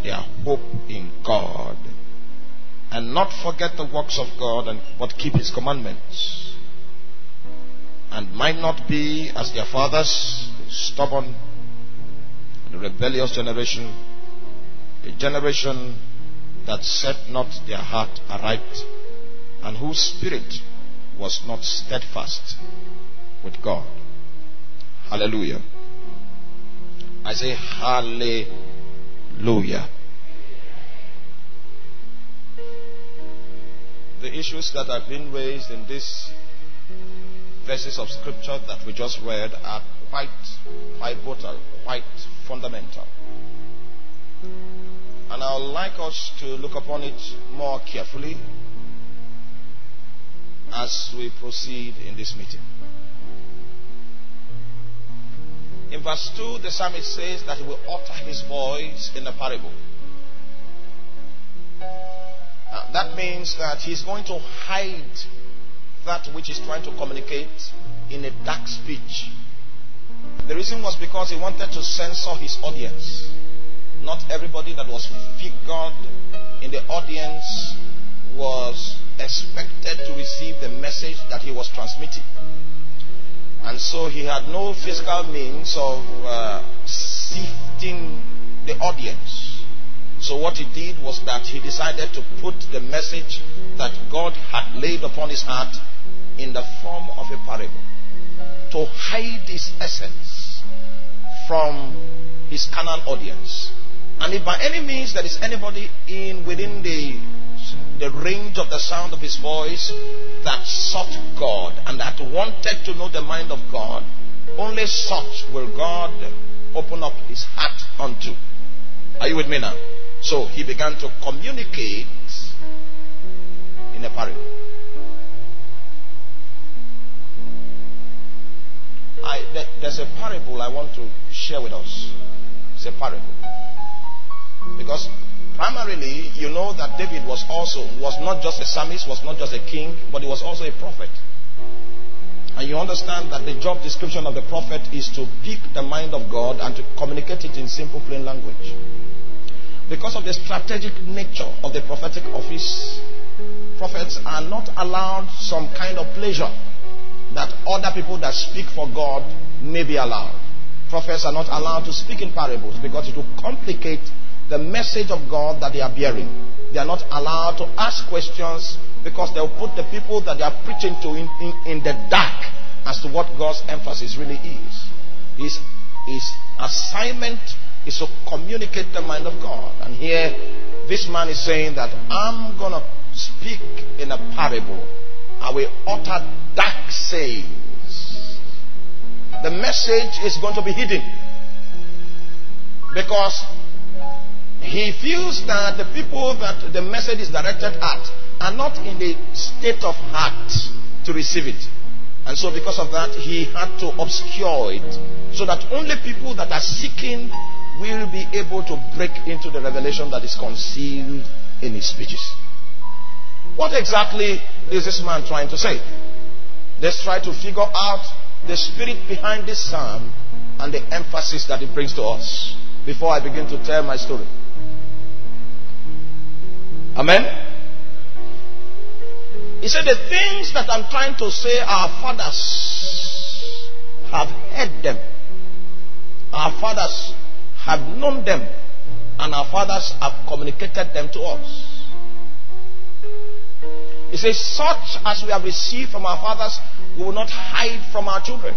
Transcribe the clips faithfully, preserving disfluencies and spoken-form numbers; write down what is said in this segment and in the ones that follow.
their hope in God, and not forget the works of God, and but keep His commandments, and might not be as their fathers, the stubborn and the rebellious generation, a generation that set not their heart aright, and whose spirit was not steadfast with God. Hallelujah. I say hallelujah. The issues that have been raised in these verses of scripture that we just read are quite pivotal, quite fundamental. And I would like us to look upon it more carefully as we proceed in this meeting. In verse two, the psalmist says that he will utter his voice in a parable. Now, that means that he's going to hide that which he's trying to communicate in a dark speech. The reason was because he wanted to censor his audience. Not everybody that was figured in the audience was expected to receive the message that he was transmitting. And so he had no physical means of uh, sifting the audience. So what he did was that he decided to put the message that God had laid upon his heart in the form of a parable, to hide his essence from his carnal audience. And if by any means there is anybody in within the the range of the sound of his voice that sought God and that wanted to know the mind of God, only such will God open up his heart unto. Are you with me now? So he began to communicate in a parable. I, there's a parable I want to share with us. It's a parable. Because primarily, you know that David was also, was not just a psalmist, was not just a king, but he was also a prophet. And you understand that the job description of the prophet is to pick the mind of God and to communicate it in simple, plain language. Because of the strategic nature of the prophetic office, prophets are not allowed some kind of pleasure that other people that speak for God may be allowed. Prophets are not allowed to speak in parables because it will complicate the message of God that they are bearing. They are not allowed to ask questions because they will put the people that they are preaching to in, in, in the dark as to what God's emphasis really is. His, his assignment is to communicate the mind of God. And here, this man is saying that I'm going to speak in a parable. I will utter dark sayings. The message is going to be hidden because he feels that the people that the message is directed at are not in the state of heart to receive it. And so because of that, he had to obscure it so that only people that are seeking will be able to break into the revelation that is concealed in his speeches. What exactly is this man trying to say? Let's try to figure out the spirit behind this psalm and the emphasis that it brings to us before I begin to tell my story. Amen? He said, the things that I'm trying to say, our fathers have heard them. Our fathers have known them. And our fathers have communicated them to us. He says, such as we have received from our fathers, we will not hide from our children.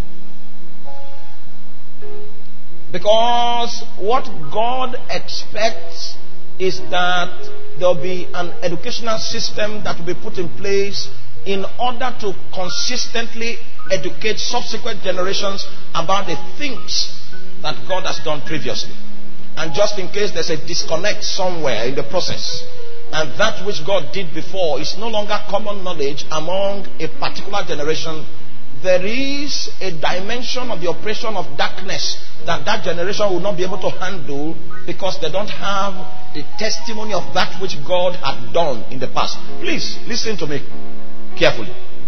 Because what God expects is that there will be an educational system that will be put in place in order to consistently educate subsequent generations about the things that God has done previously. And just in case there's a disconnect somewhere in the process, and that which God did before is no longer common knowledge among a particular generation, there is a dimension of the operation of darkness that that generation will not be able to handle because they don't have the testimony of that which God had done in the past. Please, listen to me carefully.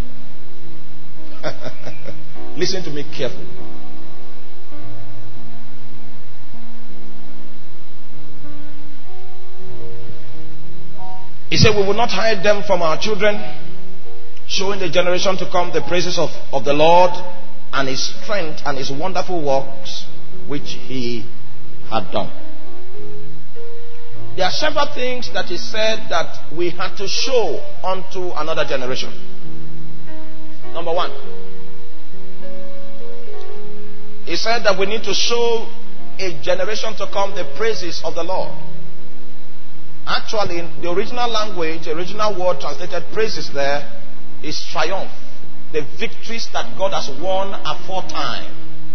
Listen to me carefully. He said, we will not hide them from our children, showing the generation to come the praises of, of the Lord and his strength and his wonderful works which he had done. There are several things that he said that we had to show unto another generation. Number one, he said that we need to show a generation to come the praises of the Lord. Actually, in the original language, the original word translated praises there is triumph. The victories that God has won aforetime.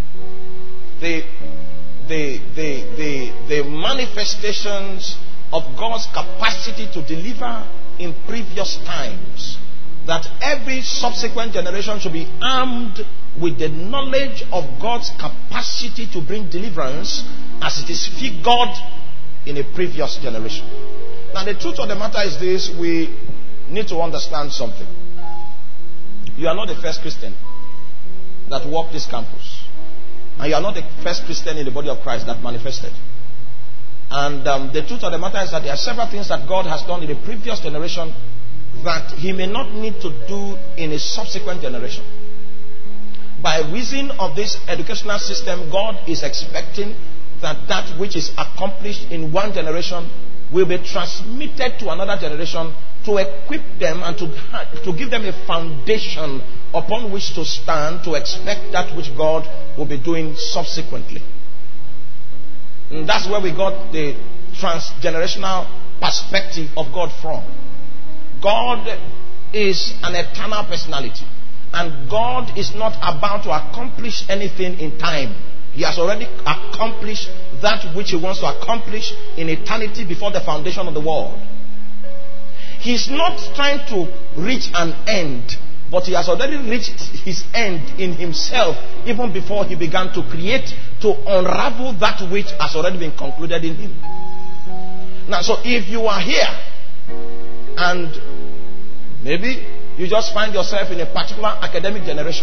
The, the, the, the, the manifestations of God's capacity to deliver in previous times. That every subsequent generation should be armed with the knowledge of God's capacity to bring deliverance as it is figured in a previous generation. Now the truth of the matter is this: we need to understand something. You are not the first Christian that walked this campus, and you are not the first Christian in the body of Christ that manifested. And um, the truth of the matter is that there are several things that God has done in the previous generation that he may not need to do in a subsequent generation. By reason of this educational system, God is expecting that that which is accomplished in one generation will be transmitted to another generation to equip them and to, to give them a foundation upon which to stand to expect that which God will be doing subsequently. And that's where we got the transgenerational perspective of God from. God is an eternal personality, and God is not about to accomplish anything in time. He has already accomplished that which he wants to accomplish in eternity before the foundation of the world. He's not trying to reach an end, but he has already reached his end in himself even before he began to create, to unravel that which has already been concluded in him. Now, so if you are here and maybe you just find yourself in a particular academic generation,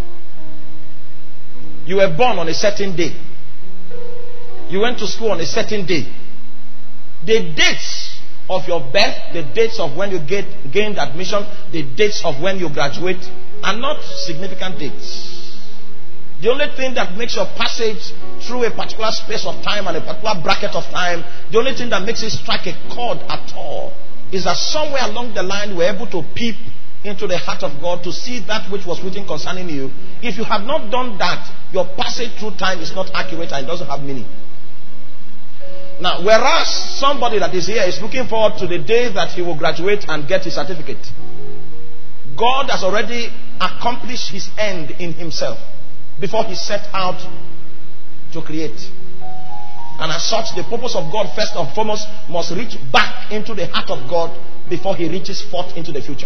you were born on a certain day, you went to school on a certain day, the dates of your birth, the dates of when you get, gained admission, the dates of when you graduate are not significant dates. The only thing that makes your passage through a particular space of time and a particular bracket of time, the only thing that makes it strike a chord at all is that somewhere along the line you were able to peep into the heart of God to see that which was written concerning you. If you have not done that, your passage through time is not accurate and it doesn't have meaning. Now, whereas somebody that is here is looking forward to the day that he will graduate and get his certificate, God has already accomplished his end in himself before he set out to create. And as such, the purpose of God first and foremost must reach back into the heart of God before he reaches forth into the future.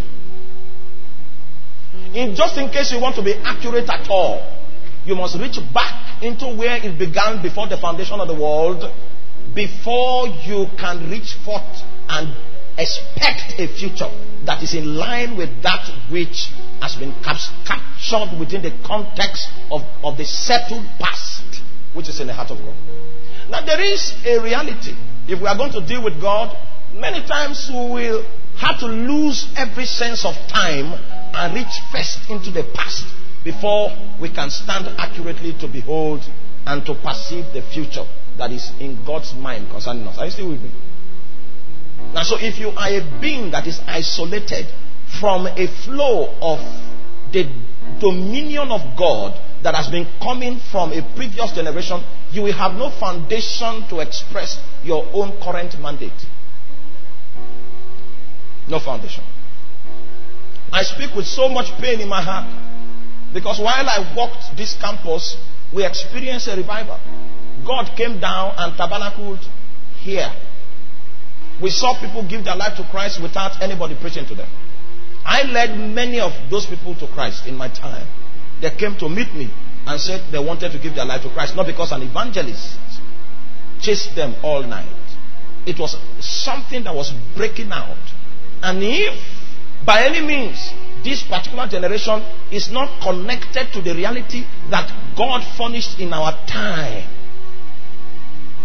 In just in case you want to be accurate at all, you must reach back into where it began before the foundation of the world, before you can reach forth and expect a future that is in line with that which has been cap- captured within the context of, of the settled past, which is in the heart of God. Now there is a reality. If we are going to deal with God, many times we will have to lose every sense of time and reach first into the past before we can stand accurately to behold and to perceive the future that is in God's mind concerning us. Are you still with me? Now, so if you are a being that is isolated from a flow of the dominion of God that has been coming from a previous generation, you will have no foundation to express your own current mandate. No foundation. I speak with so much pain in my heart because while I walked this campus, we experienced a revival. God came down and tabernacled here. We saw people give their life to Christ without anybody preaching to them. I led many of those people to Christ in my time. They came to meet me and said they wanted to give their life to Christ, not because an evangelist chased them all night. It was something that was breaking out. And if by any means this particular generation is not connected to the reality that God furnished in our time,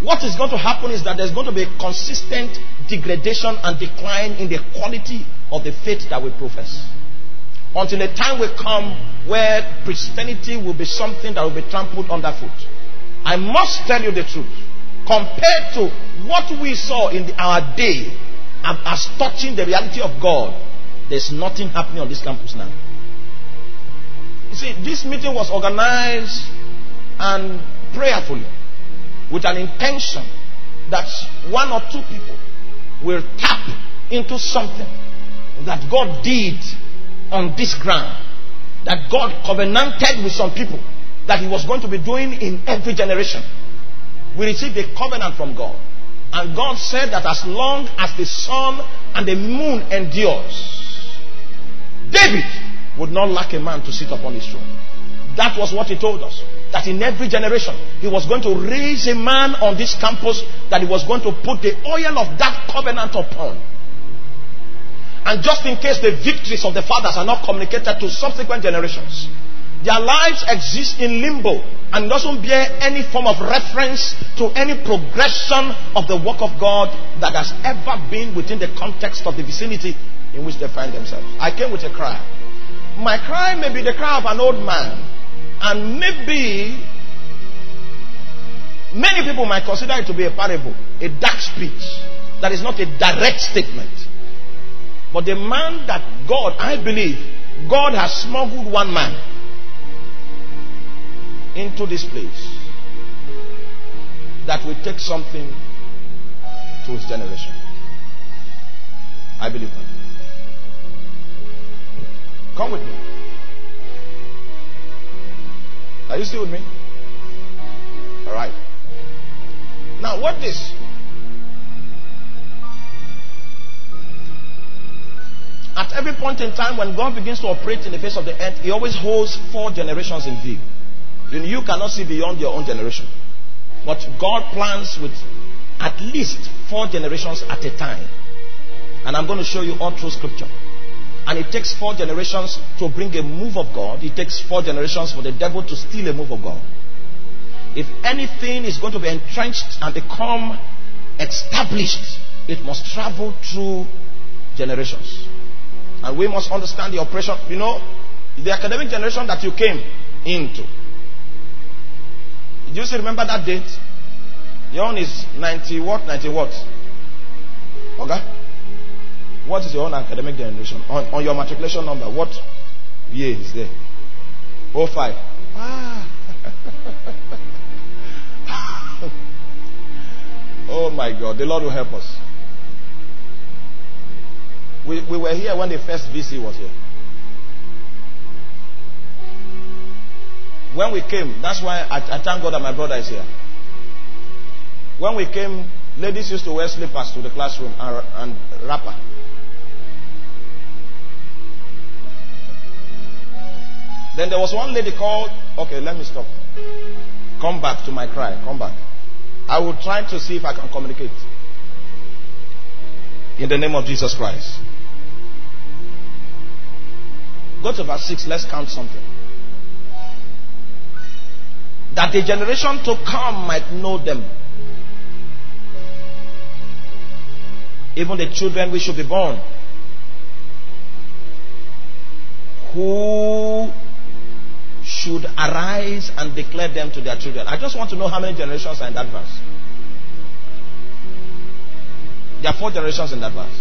what is going to happen is that there's going to be a consistent degradation and decline in the quality of the faith that we profess. Until a time will come where Christianity will be something that will be trampled underfoot. I must tell you the truth. Compared to what we saw in the, our day as touching the reality of God, there's nothing happening on this campus now. You see, this meeting was organized and prayerfully with an intention that one or two people will tap into something that God did on this ground, that God covenanted with some people that He was going to be doing in every generation. We received a covenant from God, and God said that as long as the sun and the moon endures, David would not lack a man to sit upon his throne. That was what He told us, that in every generation He was going to raise a man on this campus that He was going to put the oil of that covenant upon. And just in case the victories of the fathers are not communicated to subsequent generations, their lives exist in limbo and doesn't bear any form of reference to any progression of the work of God that has ever been within the context of the vicinity in which they find themselves. I came with a cry. My cry may be the cry of an old man, and maybe many people might consider it to be a parable, a dark speech that is not a direct statement. But the man that God, I believe, God has smuggled one man into this place that will take something to his generation. I believe that. Come with me. Are you still with me? All right. Now, what this? At every point in time when God begins to operate in the face of the earth, He always holds four generations in view. You cannot see beyond your own generation. But God plans with at least four generations at a time. And I'm going to show you all through Scripture. And it takes four generations to bring a move of God. It takes four generations for the devil to steal a move of God. If anything is going to be entrenched and become established, it must travel through generations. And we must understand the operation. You know, the academic generation that you came into. Do you still remember that date? Your own is ninety what? ninety what? Okay? What is your own academic generation? On, on your matriculation number, what year is there? oh five. Ah. Oh my God, the Lord will help us. We, we were here when the first V C was here. When we came, that's why I, I thank God that my brother is here. When we came, ladies used to wear slippers to the classroom and, and wrapper. Then there was one lady called, okay, let me stop. Come back to my cry, come back. I will try to see if I can communicate. In the name of Jesus Christ. Go to verse six, let's count something. That the generation to come might know them. Even the children which should be born, who should arise and declare them to their children. I just want to know how many generations are in that verse. There are four generations in that verse.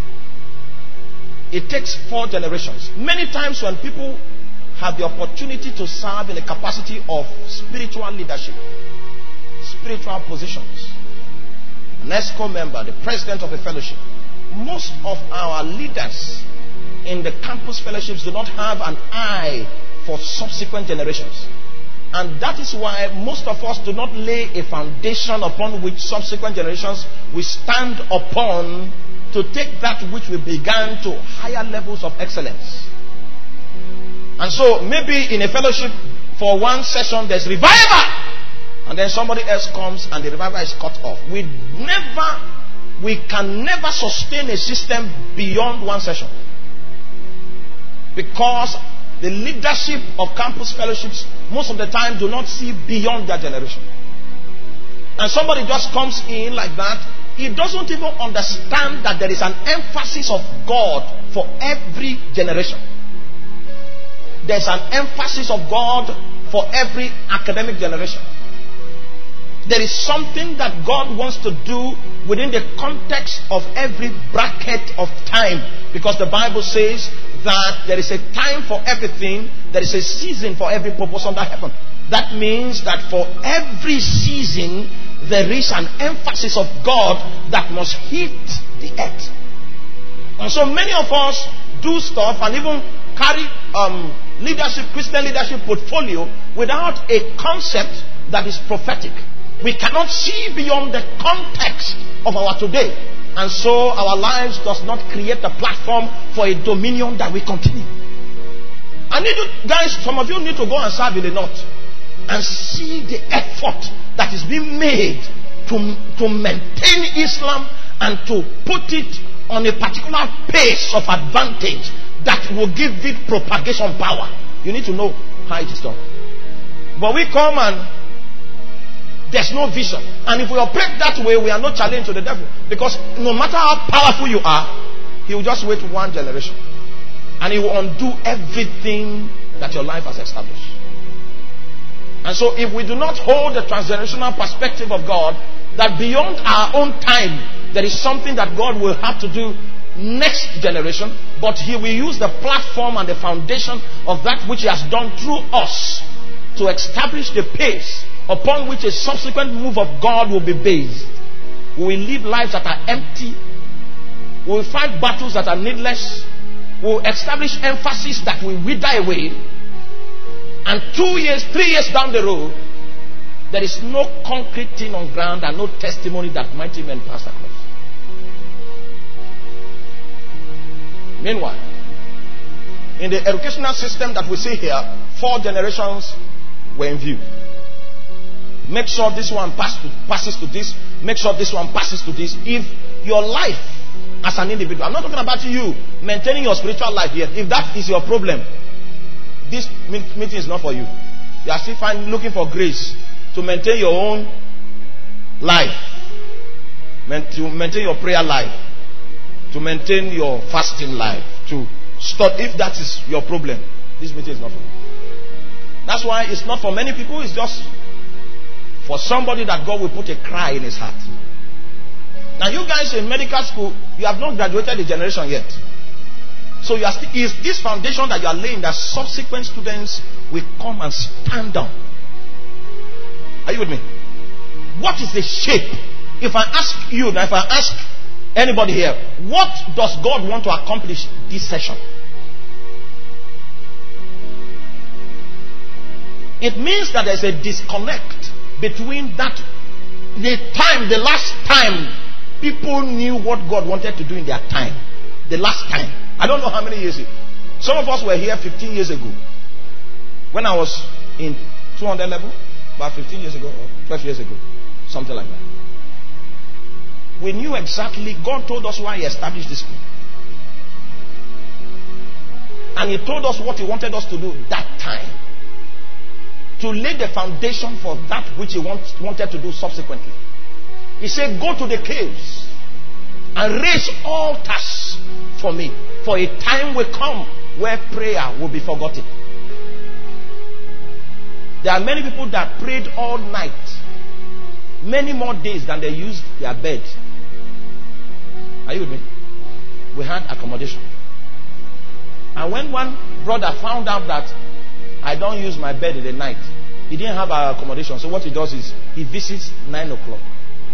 It takes four generations. Many times when people have the opportunity to serve in the capacity of spiritual leadership, spiritual positions, an ESCO member, the president of a fellowship, most of our leaders in the campus fellowships do not have an eye for subsequent generations. And that is why most of us do not lay a foundation upon which subsequent generations will stand upon to take that which we began to higher levels of excellence. And so maybe in a fellowship for one session there's revival, and then somebody else comes and the revival is cut off. We never, we can never sustain a system beyond one session, because the leadership of campus fellowships most of the time do not see beyond their generation. and somebody just comes in like that, he doesn't even understand that there is an emphasis of God for every generation. There's an emphasis of God for every academic generation. There is something that God wants to do within the context of every bracket of time, because the Bible says that there is a time for everything, there is a season for every purpose under heaven. That means that for every season there is an emphasis of God that must hit the earth. And so many of us do stuff and even carry um, leadership, Christian leadership portfolio without a concept that is prophetic. We cannot see beyond the context of our today. And so our lives does not create a platform for a dominion that we continue. I need you guys, some of you need to go and serve in the north and see the effort that is being made to, to maintain Islam and to put it on a particular pace of advantage that will give it propagation power. You need to know how it is done. But we come and there's no vision. And if we operate that way, we are not challenged to the devil. Because no matter how powerful you are, he will just wait one generation. And he will undo everything that your life has established. And so if we do not hold the transgenerational perspective of God, that beyond our own time, there is something that God will have to do next generation, but he will use the platform and the foundation of that which he has done through us to establish the pace upon which a subsequent move of God will be based. We will live lives that are empty. We will fight battles that are needless. We will establish emphasis that will wither away. And two years, three years down the road, there is no concrete thing on ground and no testimony that mighty men passed across. Meanwhile, in the educational system that we see here, four generations were in view. Make sure this one pass to, passes to this. Make sure this one passes to this. If your life as an individual, I'm not talking about you maintaining your spiritual life yet. If that is your problem, this meeting is not for you. You are still find, looking for grace to maintain your own life, to maintain your prayer life, to maintain your fasting life, to stop. If that is your problem, this meeting is not for you. That's why it's not for many people. It's just for somebody that God will put a cry in his heart. Now you guys in medical school, you have not graduated the generation yet. So you are still, is this foundation that you are laying that subsequent students will come and stand down. Are you with me? What is the shape? If I ask you, if I ask anybody here, what does God want to accomplish this session? It means that there's a disconnect between that, the time, the last time people knew what God wanted to do in their time. The last time. I don't know how many years ago. Some of us were here fifteen years ago. When I was in two hundred level, about fifteen years ago, or twelve years ago. Something like that. We knew exactly, God told us why he established this school. And he told us what he wanted us to do that time. To lay the foundation for that which he want, wanted to do subsequently. He said, go to the caves and raise altars for me. For a time will come where prayer will be forgotten. There are many people that prayed all night. Many more days than they used their bed. Are you with me? We had accommodation. And when one brother found out that I don't use my bed in the night, he didn't have our accommodation. So what he does is he visits nine o'clock.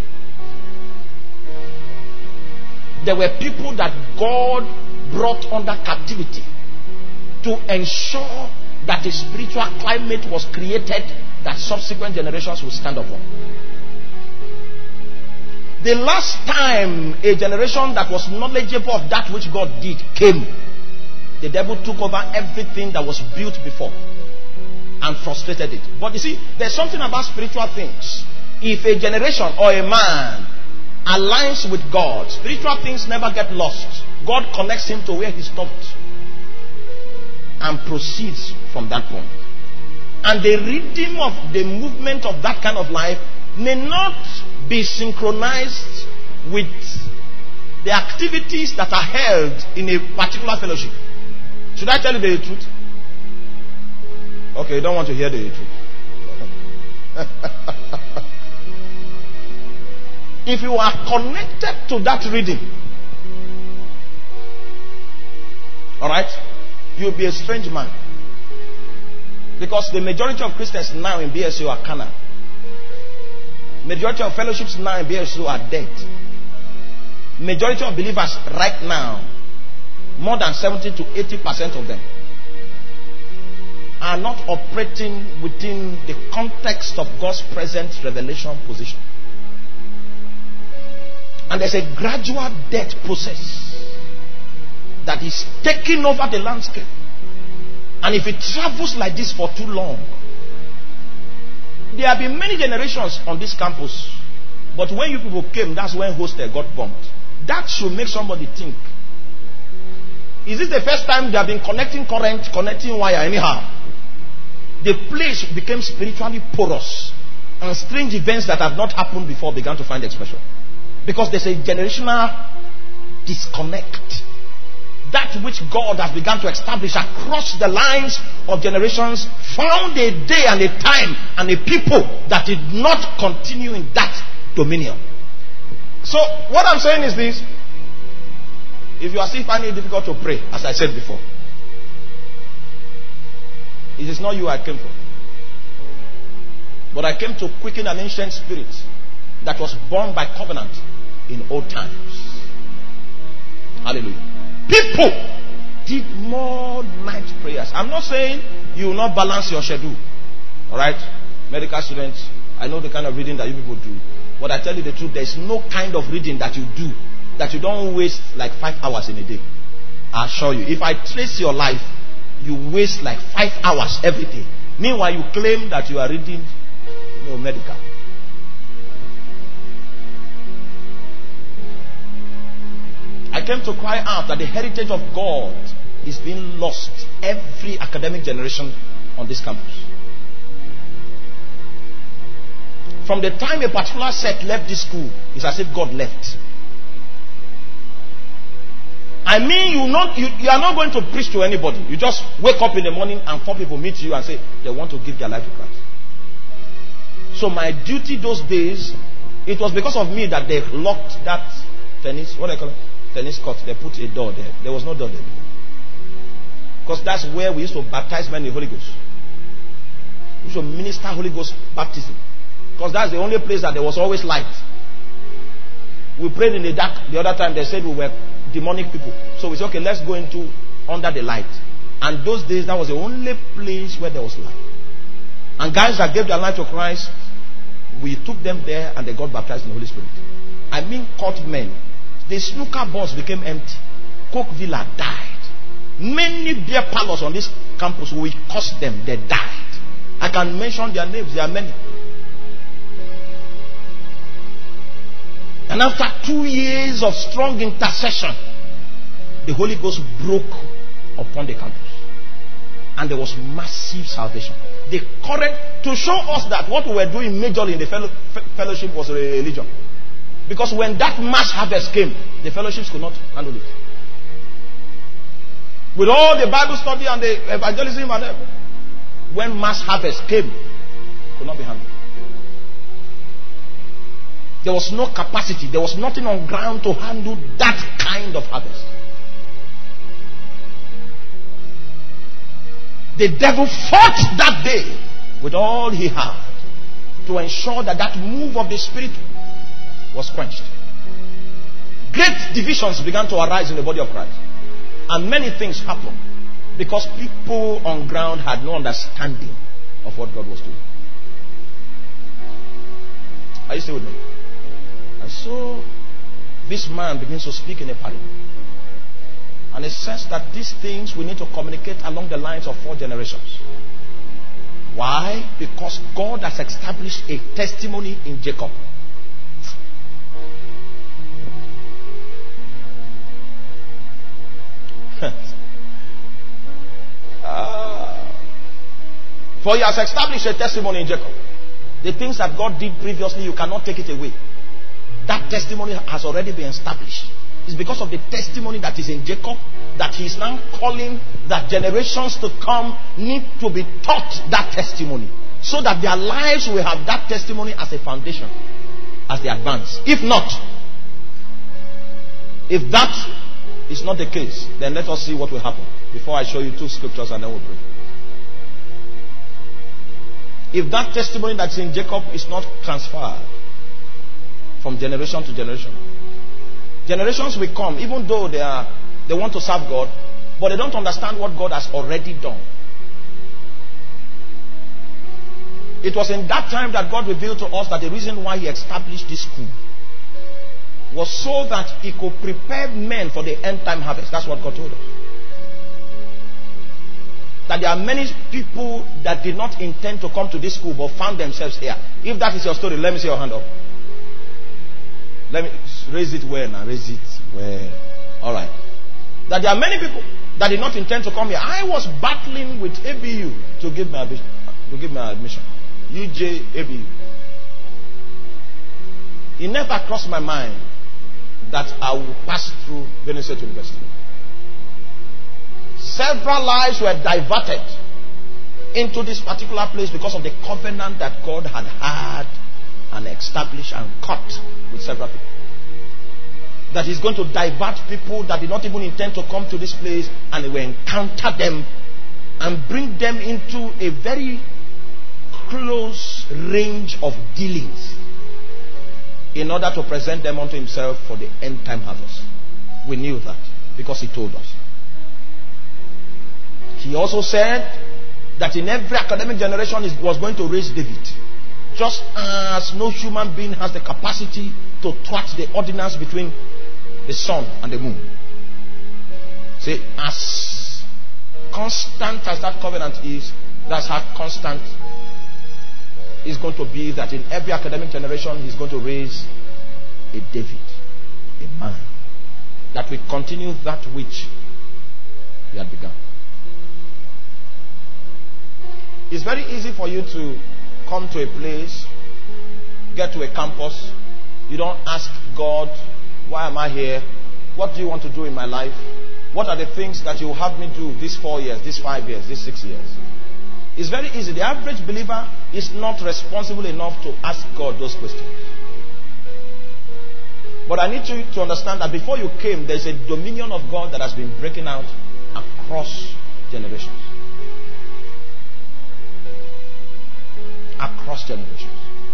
There were people that God brought under captivity to ensure that a spiritual climate was created that subsequent generations will stand up on. The last time a generation that was knowledgeable of that which God did came, the devil took over everything that was built before and frustrated it. But you see, there's something about spiritual things. If a generation or a man aligns with God, spiritual things never get lost. God connects him to where he stopped and proceeds from that point. And the rhythm of the movement of that kind of life may not be synchronized with the activities that are held in a particular fellowship. Should I tell you the truth? Okay, you don't want to hear the truth. If you are connected to that reading, alright, you'll be a strange man. Because the majority of Christians now in B S U are carnal. Majority of fellowships now in B S U are dead. Majority of believers right now, more than seventy to eighty percent of them, are not operating within the context of God's present revelation position. And there's a gradual death process that is taking over the landscape. And if it travels like this for too long, there have been many generations on this campus, but when you people came, that's when Hostel got bombed. That should make somebody think, is this the first time they have been connecting current, connecting wire anyhow? The place became spiritually porous, and strange events that have not happened before began to find expression. Because there's a generational disconnect. That which God has begun to establish across the lines of generations found a day and a time and a people that did not continue in that dominion. So what I'm saying is this: if you are still finding it difficult to pray, as I said before, it is not you I came for, but I came to quicken an ancient spirit that was born by covenant in old times. Hallelujah. People did more night prayers. I'm not saying you will not balance your schedule. Alright? Medical students, I know the kind of reading that you people do. But I tell you the truth, there is no kind of reading that you do that you don't waste like five hours in a day. I assure you. If I trace your life, you waste like five hours every day. Meanwhile, you claim that you are reading, you know, medical. I came to cry out that the heritage of God is being lost every academic generation on this campus. From the time a particular set left this school, it's as if God left. I mean, you, not, you, you are not going to preach to anybody. You just wake up in the morning and four people meet you and say they want to give their life to Christ. So my duty those days, it was because of me that they locked that tennis, what do I call it? Tennis court. They put a door there. There was no door there before. Because that's where we used to baptize men in the Holy Ghost. We used to minister Holy Ghost baptism. Because that's the only place that there was always light. We prayed in the dark the other time. They said we were demonic people. So we said, okay, let's go into under the light. And those days, that was the only place where there was light. And guys that gave their life to Christ, we took them there and they got baptized in the Holy Spirit. I mean, court men. The snooker boards became empty. Coke Villa died. Many beer parlors on this campus, we cursed them, they died. I can mention their names, there are many. And after two years of strong intercession, the Holy Ghost broke upon the campus. And there was massive salvation. The current, to show us that what we were doing majorly in the fellow, fellowship was a religion. Because when that mass harvest came, the fellowships could not handle it. With all the Bible study and the evangelism and everything, when mass harvest came, it could not be handled. There was no capacity. There was nothing on ground to handle that kind of harvest. The devil fought that day with all he had to ensure that that move of the Spirit was quenched. Great divisions began to arise in the body of Christ. And many things happened because people on ground had no understanding of what God was doing. Are you still with me? And so this man begins to speak in a parable. And it says that these things we need to communicate along the lines of four generations. Why? Because God has established a testimony in Jacob. uh, for he has established a testimony in Jacob. The things that God did previously, you cannot take it away. That testimony has already been established. It's because of the testimony that is in Jacob that he is now calling that generations to come need to be taught that testimony, so that their lives will have that testimony as a foundation as they advance. If not, if that is not the case, then let us see what will happen. Before I show you two scriptures and then we'll pray. If that testimony that's in Jacob is not transferred from generation to generation, generations will come, even though they are they want to serve God, but they don't understand what God has already done. It was in that time that God revealed to us that the reason why he established this school was so that he could prepare men for the end time harvest. That's what God told us. That there are many people that did not intend to come to this school but found themselves here. If that is your story, let me see your hand up. Let me raise it well now. Raise it well. Alright. That there are many people that did not intend to come here. I was battling with A B U to give my to give my admission. U J A B U. It never crossed my mind that I would pass through Benue State University. Several lives were diverted into this particular place because of the covenant that God had had and established and cut with several people. That he's going to divert people that did not even intend to come to this place, and he will encounter them and bring them into a very close range of dealings in order to present them unto himself for the end time harvest. We knew that because he told us. He also said that in every academic generation he was going to raise David. Just as no human being has the capacity to thwart the ordinance between the sun and the moon. See, as constant as that covenant is, that's how constant is going to be, that in every academic generation he's going to raise a David, a man that will continue that which he had begun. It's very easy for you to come to a place, get to a campus. You don't ask God, why am I here? What do you want to do in my life? What are the things that you have me do these four years, these five years, these six years? It's very easy. The average believer is not responsible enough to ask God those questions. But I need you to understand that before you came, there's a dominion of God that has been breaking out across generations. Across generations.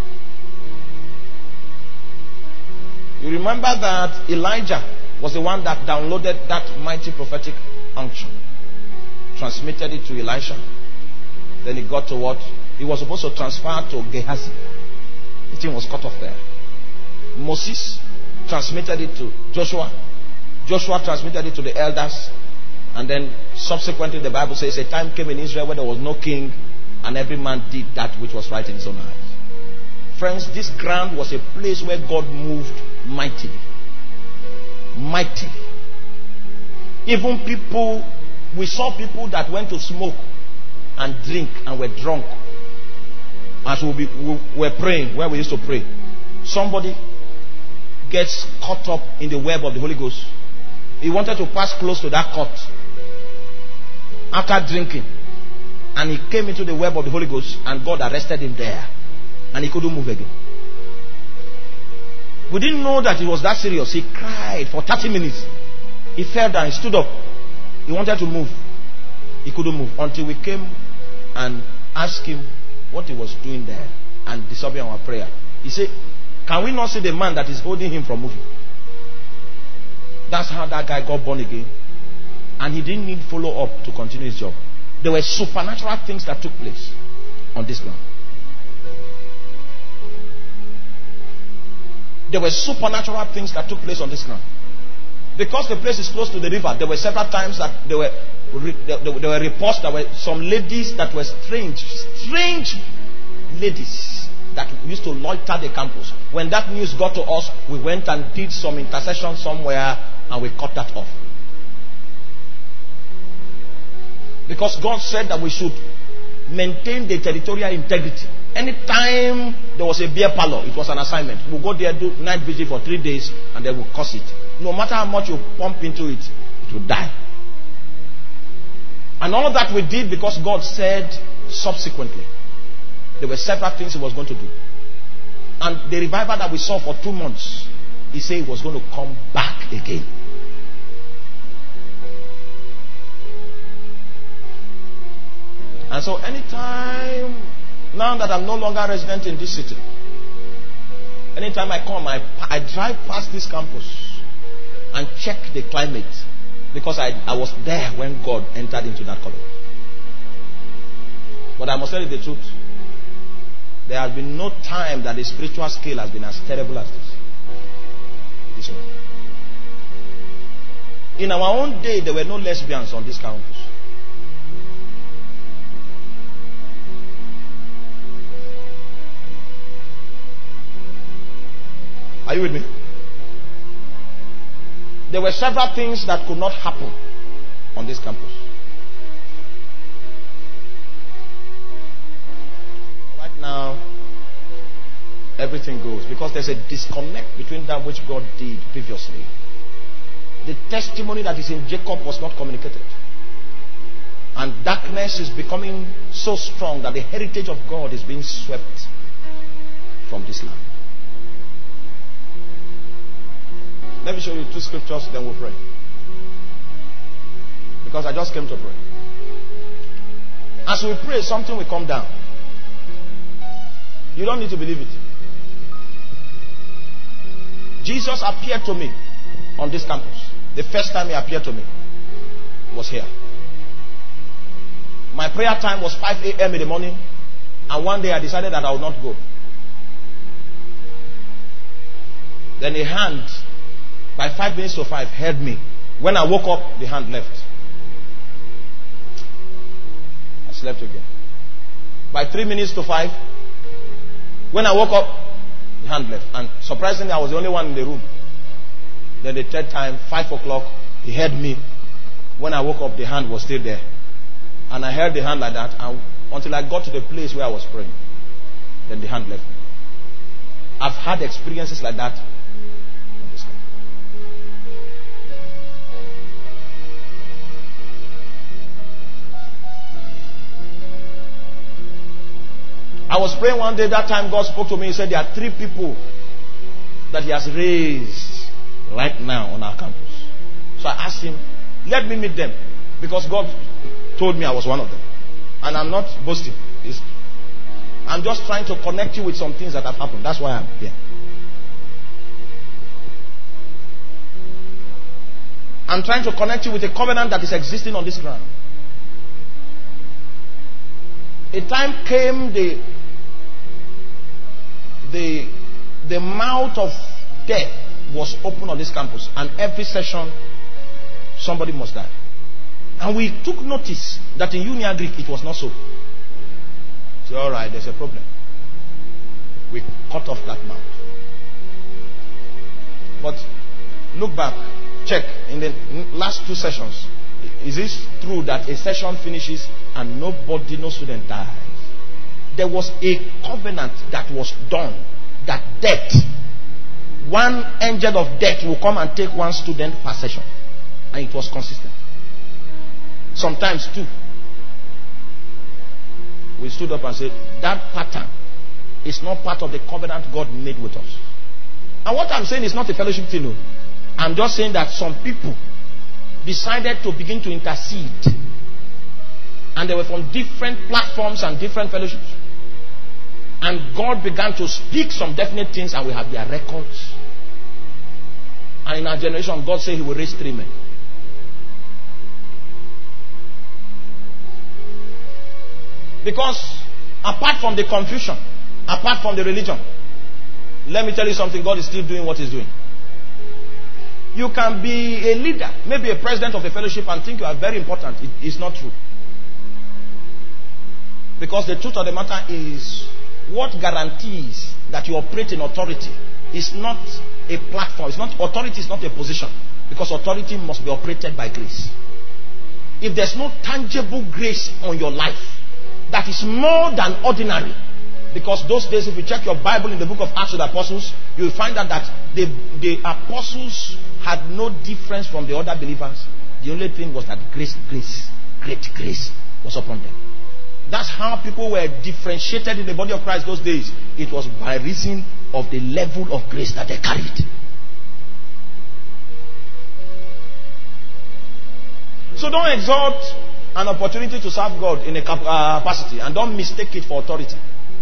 You remember that Elijah was the one that downloaded that mighty prophetic unction, transmitted it to Elisha. Then it got to what? It was supposed to transfer to Gehazi. The thing was cut off there. Moses transmitted it to Joshua. Joshua transmitted it to the elders. And then subsequently the Bible says a time came in Israel where there was no king, and every man did that which was right in his own eyes. Friends, this ground was a place where God moved mightily. Mightily. Even people, we saw people that went to smoke and drink and were drunk as we, be, we were praying, where we used to pray. Somebody gets caught up in the web of the Holy Ghost. He wanted to pass close to that court after drinking, and he came into the web of the Holy Ghost, and God arrested him there, and he couldn't move again. We didn't know that it was that serious. He cried for thirty minutes. He fell down, he stood up. He wanted to move. He couldn't move until we came and asked him what he was doing there and disturbing our prayer. He said, can we not see the man that is holding him from moving? That's how that guy got born again. And he didn't need follow up to continue his job. There were supernatural things that took place on this ground. There were supernatural things that took place on this ground. Because the place is close to the river, there were several times that there were there were reports that were some ladies that were strange, strange ladies that used to loiter the campus. When that news got to us, we went and did some intercession somewhere and we cut that off. Because God said that we should maintain the territorial integrity Anytime there was a beer parlor, it was an assignment. We'll go there, do night vigil for three days, and then we'll curse it. No matter how much you pump into it, it will die. And all of that we did because God said subsequently there were several things He was going to do. And the revival that we saw for two months, He said He was going to come back again. And so anytime, now that I'm no longer resident in this city, anytime I come, I, I drive past this campus and check the climate, because I, I was there when God entered into that college. But I must tell you the truth. There has been no time that the spiritual scale has been as terrible as this. This one. In our own day, there were no lesbians on this campus. Are you with me? There were several things that could not happen on this campus. Right now, everything goes because there's a disconnect between that which God did previously. The testimony that is in Jacob was not communicated. And darkness is becoming so strong that the heritage of God is being swept from this land. Let me show you two scriptures, then we'll pray. Because I just came to pray. As we pray, something will come down. You don't need to believe it. Jesus appeared to me on this campus. The first time He appeared to me was here. My prayer time was five a.m. in the morning. And one day I decided that I would not go. Then a hand, by five minutes to five, held me. When I woke up, the hand left. I slept again. By three minutes to five, when I woke up, the hand left. And surprisingly, I was the only one in the room. Then the third time, five o'clock, he held me. When I woke up, the hand was still there. And I held the hand like that and until I got to the place where I was praying. Then the hand left me. I've had experiences like that. I was praying one day, that time God spoke to me. He said there are three people that He has raised right now on our campus. So I asked Him, let me meet them. Because God told me I was one of them. And I'm not boasting. It's, I'm just trying to connect you with some things that have happened. That's why I'm here. I'm trying to connect you with a covenant that is existing on this ground. A time came, the The, the mouth of death was open on this campus, and every session somebody must die. And we took notice that in Unia Greek it was not so. So alright, there's a problem. We cut off that mouth. But look back, check in the last two sessions. Is this true that a session finishes and nobody, no student dies? There was a covenant that was done that death, one angel of death will come and take one student per session, and it was consistent. Sometimes two. We stood up and said that pattern is not part of the covenant God made with us. And what I'm saying is not a fellowship thing. No. I'm just saying that some people decided to begin to intercede, and they were from different platforms and different fellowships. And God began to speak some definite things, and we have their records. And in our generation, God said He will raise three men. Because apart from the confusion, apart from the religion, let me tell you something, God is still doing what He's doing. You can be a leader, maybe a president of a fellowship, and think you are very important. It is not true. Because the truth of the matter is, what guarantees that you operate in authority is not a platform. It's not, authority is not a position. Because authority must be operated by grace. If there's no tangible grace on your life that is more than ordinary, Because those days, if you check your Bible in the book of Acts of the Apostles, you will find out that the, the apostles had no difference from the other believers. The only thing was that grace, grace, great grace was upon them. That's how people were differentiated in the body of Christ those days. It was by reason of the level of grace that they carried. So don't exalt an opportunity to serve God in a capacity, and don't mistake it for authority.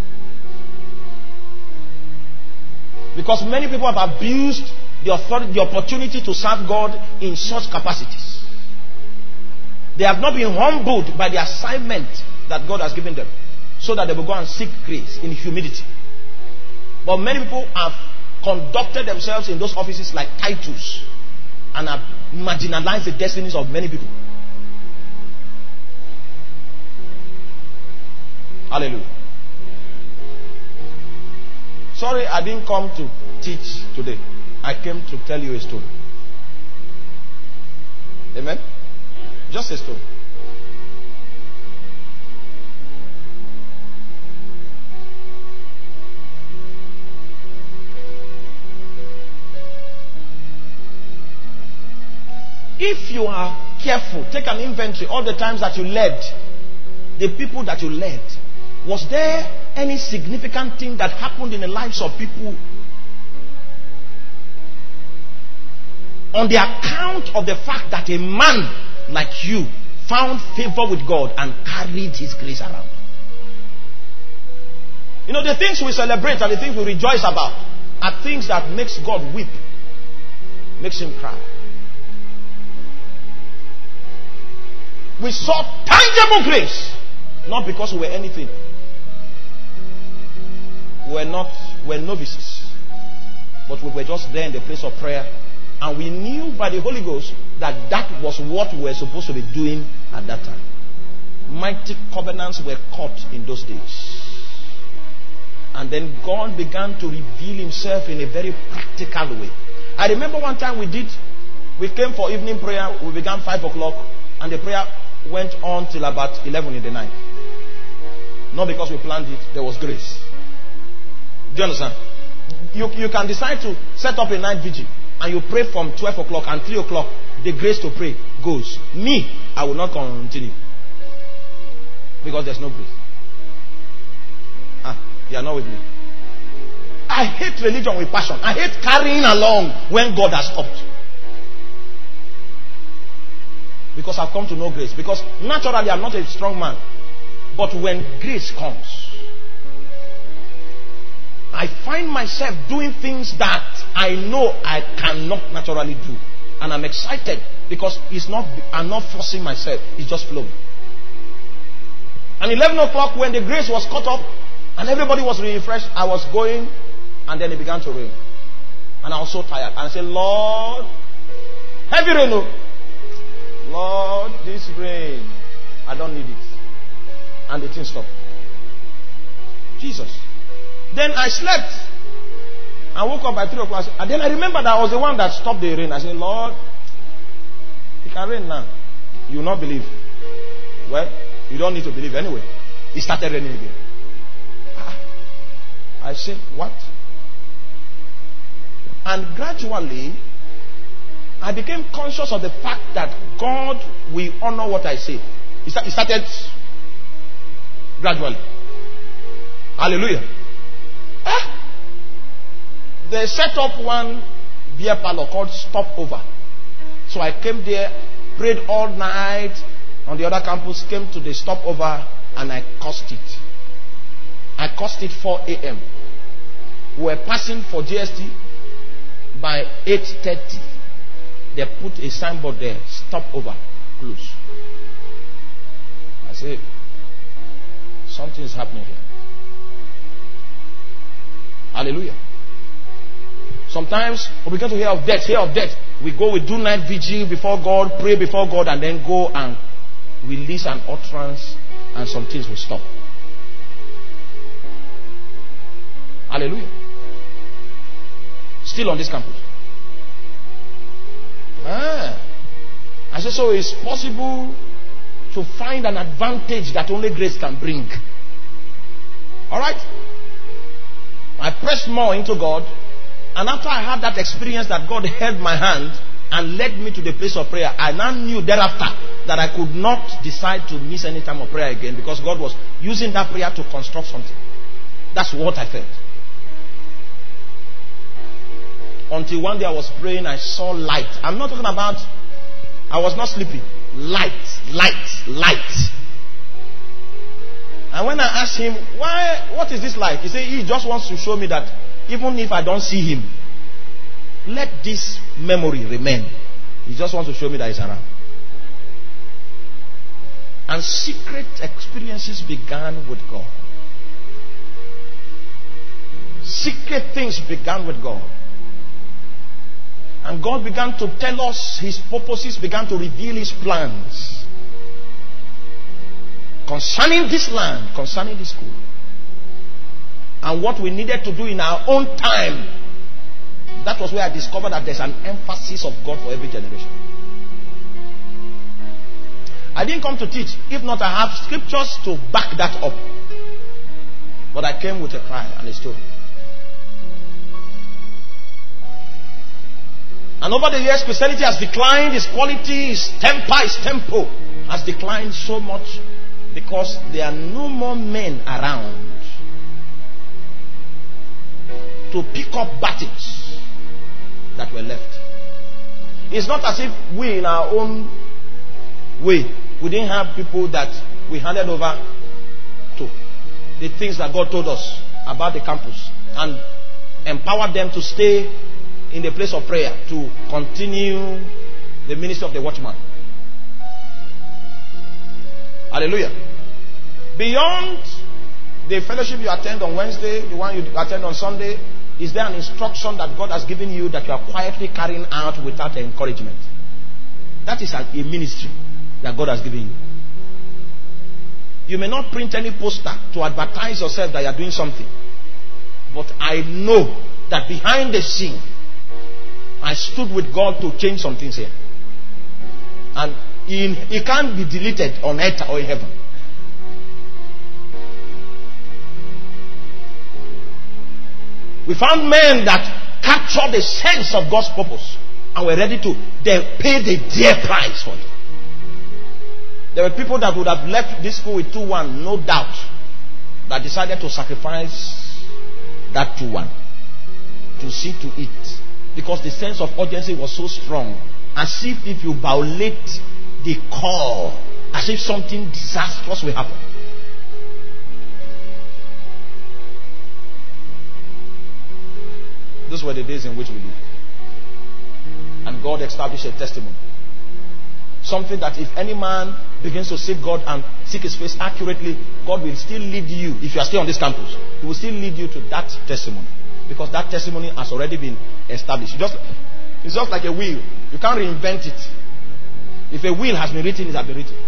Because many people have abused the authority, the opportunity to serve God in such capacities. They have not been humbled by the assignment that God has given them, so that they will go and seek grace in humility. But many people have conducted themselves in those offices like Titus and have marginalized the destinies of many people. Hallelujah. Sorry, I didn't come to teach today. I came to tell you a story. Amen? Just a story. If you are careful, take an inventory all the times that you led, the people that you led. Was there any significant thing that happened in the lives of people on the account of the fact that a man like you found favor with God and carried his grace around? You know, the things we celebrate and the things we rejoice about are things that makes God weep, makes him cry. We saw tangible grace, not because we were anything. We were not, we were novices, but we were just there in the place of prayer, and we knew by the Holy Ghost that that was what we were supposed to be doing at that time. Mighty covenants were cut in those days, and then God began to reveal himself in a very practical way. I remember one time we did, we came for evening prayer. We began five o'clock, and the prayer went on till about eleven in the night. Not because we planned it, there was grace. Do you understand? You, you can decide to set up a night vigil and you pray from twelve o'clock and three o'clock. The grace to pray goes. Me, I will not continue. Because there's no grace. Ah, you are not with me. I hate religion with passion. I hate carrying along when God has stopped. Because I've come to know grace. Because naturally I'm not a strong man. But when grace comes, I find myself doing things that I know I cannot naturally do. And I'm excited because it's not, I'm not forcing myself. It's just flowing. And eleven o'clock when the grace was cut off and everybody was refreshed, I was going and then it began to rain. And I was so tired. And I said, Lord, heavy rain. Lord, this rain, I don't need it. And the thing stopped. Jesus. Then I slept. I woke up by three o'clock. And then I remembered that I was the one that stopped the rain. I said, Lord, it can rain now. You will not believe. Well, you don't need to believe anyway. It started raining again. I said, what? And gradually, I became conscious of the fact that God will honor what I say. It started gradually. Hallelujah. Ah, they set up one beer parlor called Stop Over. So I came there, prayed all night on the other campus, came to the Stop Over, and I cursed it. I cursed it four a.m. We were passing for G S T by eight thirty. They put a signboard there, Stop Over, close. I said, something is happening here. Hallelujah. Sometimes we begin to hear of death, hear of death. We go, we do night vigil before God, pray before God, and then go and release an utterance, and some things will stop. Hallelujah. Still on this campus. Ah. I said, so it's possible to find an advantage that only grace can bring. Alright? I pressed more into God. And after I had that experience that God held my hand and led me to the place of prayer, I now knew thereafter that I could not decide to miss any time of prayer again, because God was using that prayer to construct something. That's what I felt. Until one day I was praying, I saw light. I'm not talking about, I was not sleeping. Light, light, light. And when I asked him, why, what is this light? He said, he just wants to show me that even if I don't see him, let this memory remain. He just wants to show me that he's around. And secret experiences began with God. Secret things began with God. And God began to tell us his purposes, began to reveal his plans concerning this land, concerning this school, and what we needed to do in our own time. That was where I discovered that there's an emphasis of God for every generation. I didn't come to teach. If not, I have scriptures to back that up. But I came with a cry and a story. And over the years, Christianity has declined. Its quality, its temper, its tempo has declined so much because there are no more men around to pick up battles that were left. It's not as if we in our own way, we didn't have people that we handed over to the things that God told us about the campus and empowered them to stay in the place of prayer, to continue the ministry of the watchman. Hallelujah. Beyond the fellowship you attend on Wednesday, the one you attend on Sunday, is there an instruction that God has given you that you are quietly carrying out without encouragement? That is a ministry that God has given you. You may not print any poster to advertise yourself that you are doing something, but I know that behind the scene, I stood with God to change some things here. And it can't be deleted on earth or in heaven. We found men that captured the sense of God's purpose and were ready to they pay the dear price for it. There were people that would have left this school with two one, no doubt, that decided to sacrifice that two one to see to it. Because the sense of urgency was so strong. As if if you violate the call, as if something disastrous will happen. Those were the days in which we lived. And God established a testimony. Something that if any man begins to seek God and seek his face accurately, God will still lead you. If you are still on this campus, he will still lead you to that testimony. Because that testimony has already been established. Just, it's just like a will. You can't reinvent it. If a will has been written, it has been written.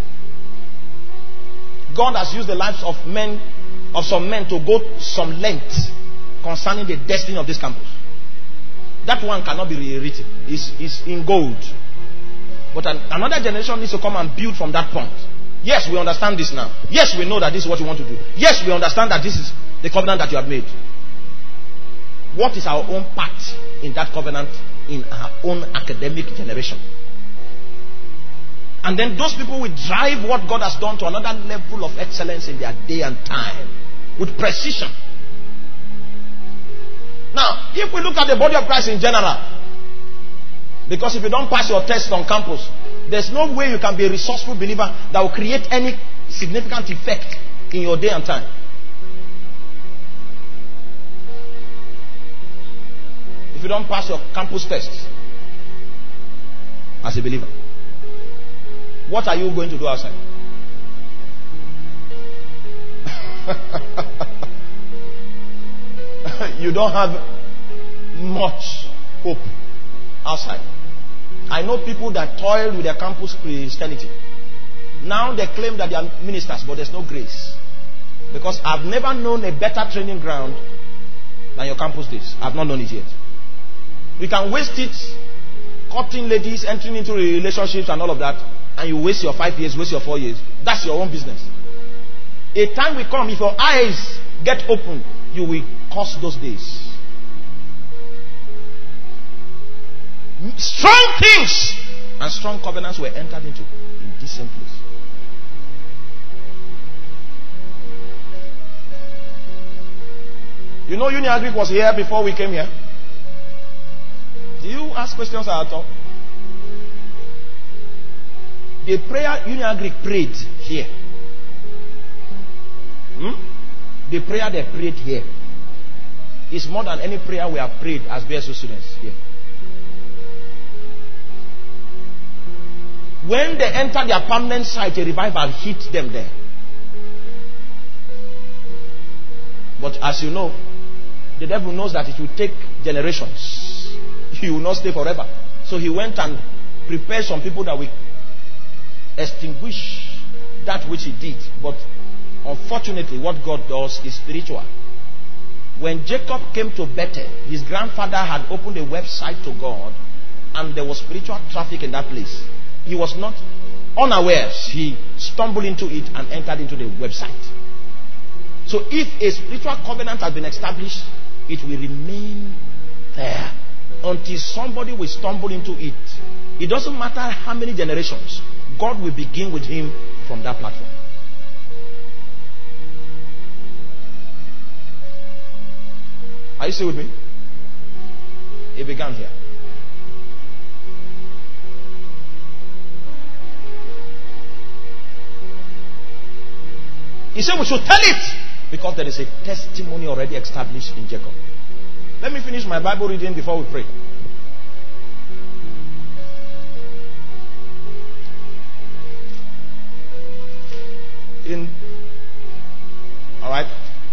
God has used the lives of men, of some men, to go some lengths concerning the destiny of this campus. That one cannot be rewritten. It's, it's in gold. But an, another generation needs to come and build from that point. Yes, we understand this now. Yes, we know that this is what you want to do. Yes, we understand that this is the covenant that you have made. What is our own part in that covenant in our own academic generation? And then those people will drive what God has done to another level of excellence in their day and time with precision. Now, if we look at the body of Christ in general, because if you don't pass your test on campus, there's no way you can be a resourceful believer that will create any significant effect in your day and time. If you don't pass your campus test as a believer, what are you going to do outside? You don't have much hope outside. I know people that toiled with their campus Christianity. Now they claim that they are ministers, but there's no grace. Because I've never known a better training ground than your campus days. I've not known it yet. We can waste it cutting ladies, entering into relationships and all of that, and you waste your five years, waste your four years. That's your own business. A time will come, if your eyes get open, you will cursed those days. Strong things and strong covenants were entered into in this same place. You know, Union Agric was here before we came here. Do you ask questions at all? The prayer Union Agric prayed here. Hmm? The prayer they prayed here is more than any prayer we have prayed as B S O students here. When they enter their permanent site, a revival hit them there. But as you know, the devil knows that it will take generations. He will not stay forever. So he went and prepared some people that will extinguish that which he did. But unfortunately, what God does is spiritual. When Jacob came to Bethel, his grandfather had opened a website to God, and there was spiritual traffic in that place. He was not unawares. He stumbled into it and entered into the website. So if a spiritual covenant has been established, it will remain there until somebody will stumble into it. It doesn't matter how many generations. God will begin with him from that platform. Are you still with me? It began here. He said we should tell it because there is a testimony already established in Jacob. Let me finish my Bible reading before we pray. In, all right.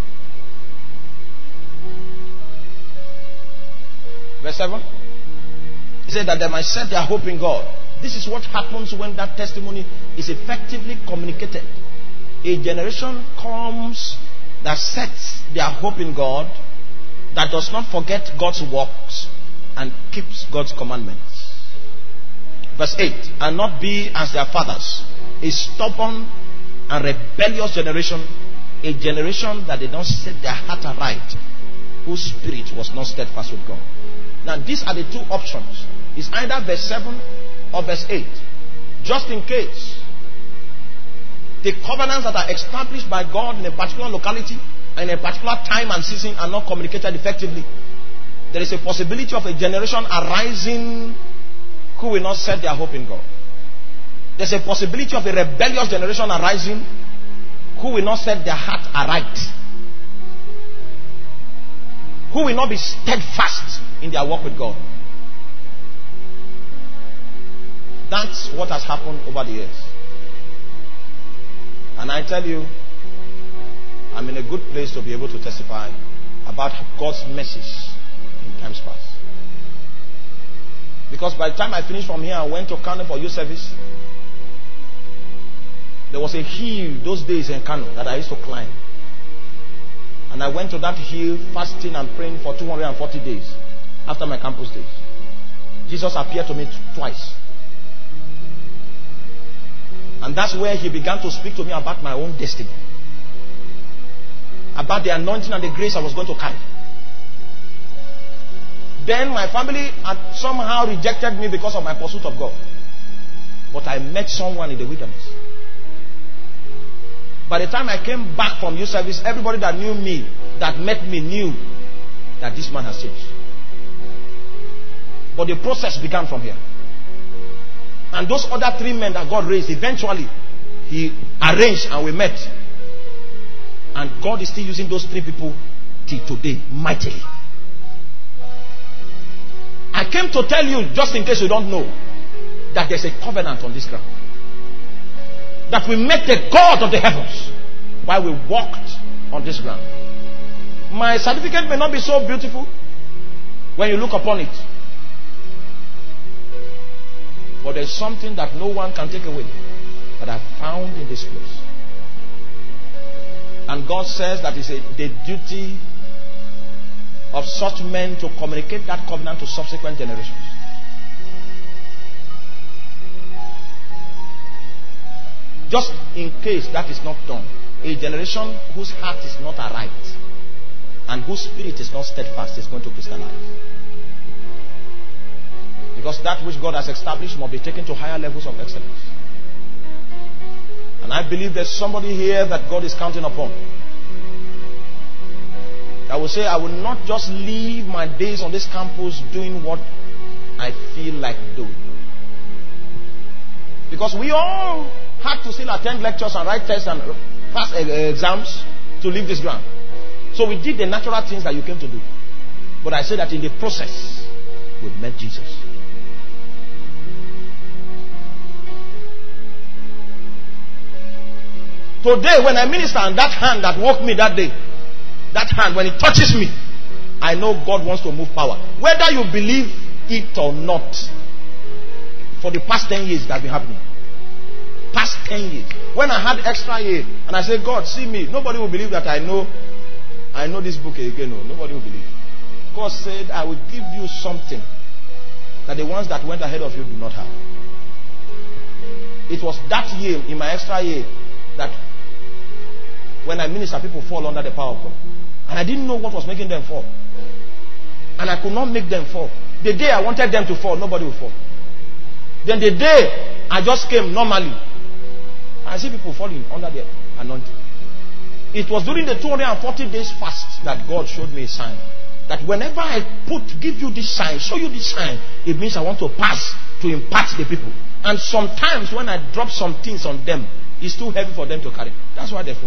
Verse seven. He said that they might set their hope in God. This is what happens when that testimony is effectively communicated. A generation comes that sets their hope in God, that does not forget God's works and keeps God's commandments. Verse eight. And not be as their fathers, a stubborn and rebellious generation, a generation that they don't set their heart aright, whose spirit was not steadfast with God. Now these are the two options. It's either verse seven or verse eight. Just in case the covenants that are established by God in a particular locality and in a particular time and season are not communicated effectively, there is a possibility of a generation arising who will not set their hope in God. There's a possibility of a rebellious generation arising who will not set their heart aright, who will not be steadfast in their walk with God. That's what has happened over the years. And I tell you, I'm in a good place to be able to testify about God's message in times past. Because by the time I finished from here, I went to Kano for youth service. There was a hill those days in Kano that I used to climb. And I went to that hill fasting and praying for two hundred forty days after my campus days. Jesus appeared to me twice. And that's where he began to speak to me about my own destiny. About the anointing and the grace I was going to carry. Then my family had somehow rejected me because of my pursuit of God. But I met someone in the wilderness. By the time I came back from youth service, everybody that knew me, that met me, knew that this man has changed. But the process began from here. And those other three men that God raised, eventually, he arranged and we met. And God is still using those three people till today, mightily. I came to tell you, just in case you don't know, that there's a covenant on this ground. That we met the God of the heavens while we walked on this ground. My certificate may not be so beautiful when you look upon it. But there's something that no one can take away that I found in this place. And God says that it's a, the duty of such men to communicate that covenant to subsequent generations. Just in case that is not done, a generation whose heart is not aright and whose spirit is not steadfast is going to crystallize. Because that which God has established must be taken to higher levels of excellence. And I believe there's somebody here that God is counting upon. I will say, I will not just live my days on this campus doing what I feel like doing. Because we all had to still attend lectures and write tests and pass exams to leave this ground. So we did the natural things that you came to do. But I say that in the process, we met Jesus. Today, when I minister, and that hand that woke me that day, that hand, when it touches me, I know God wants to move power. Whether you believe it or not, for the past ten years, that has been happening. Past ten years. When I had extra year, and I said, God, see me. Nobody will believe that I know I know this book again. No, nobody will believe. God said, I will give you something that the ones that went ahead of you do not have. It was that year, in my extra year, that when I minister, people fall under the power of God. And I didn't know what was making them fall. And I could not make them fall. The day I wanted them to fall, nobody would fall. Then the day I just came normally, I see people falling under the anointing. It was during the two hundred forty days fast that God showed me a sign. That whenever I put, give you this sign, show you this sign, it means I want to pass to impart the people. And sometimes when I drop some things on them, it's too heavy for them to carry. That's why they fall.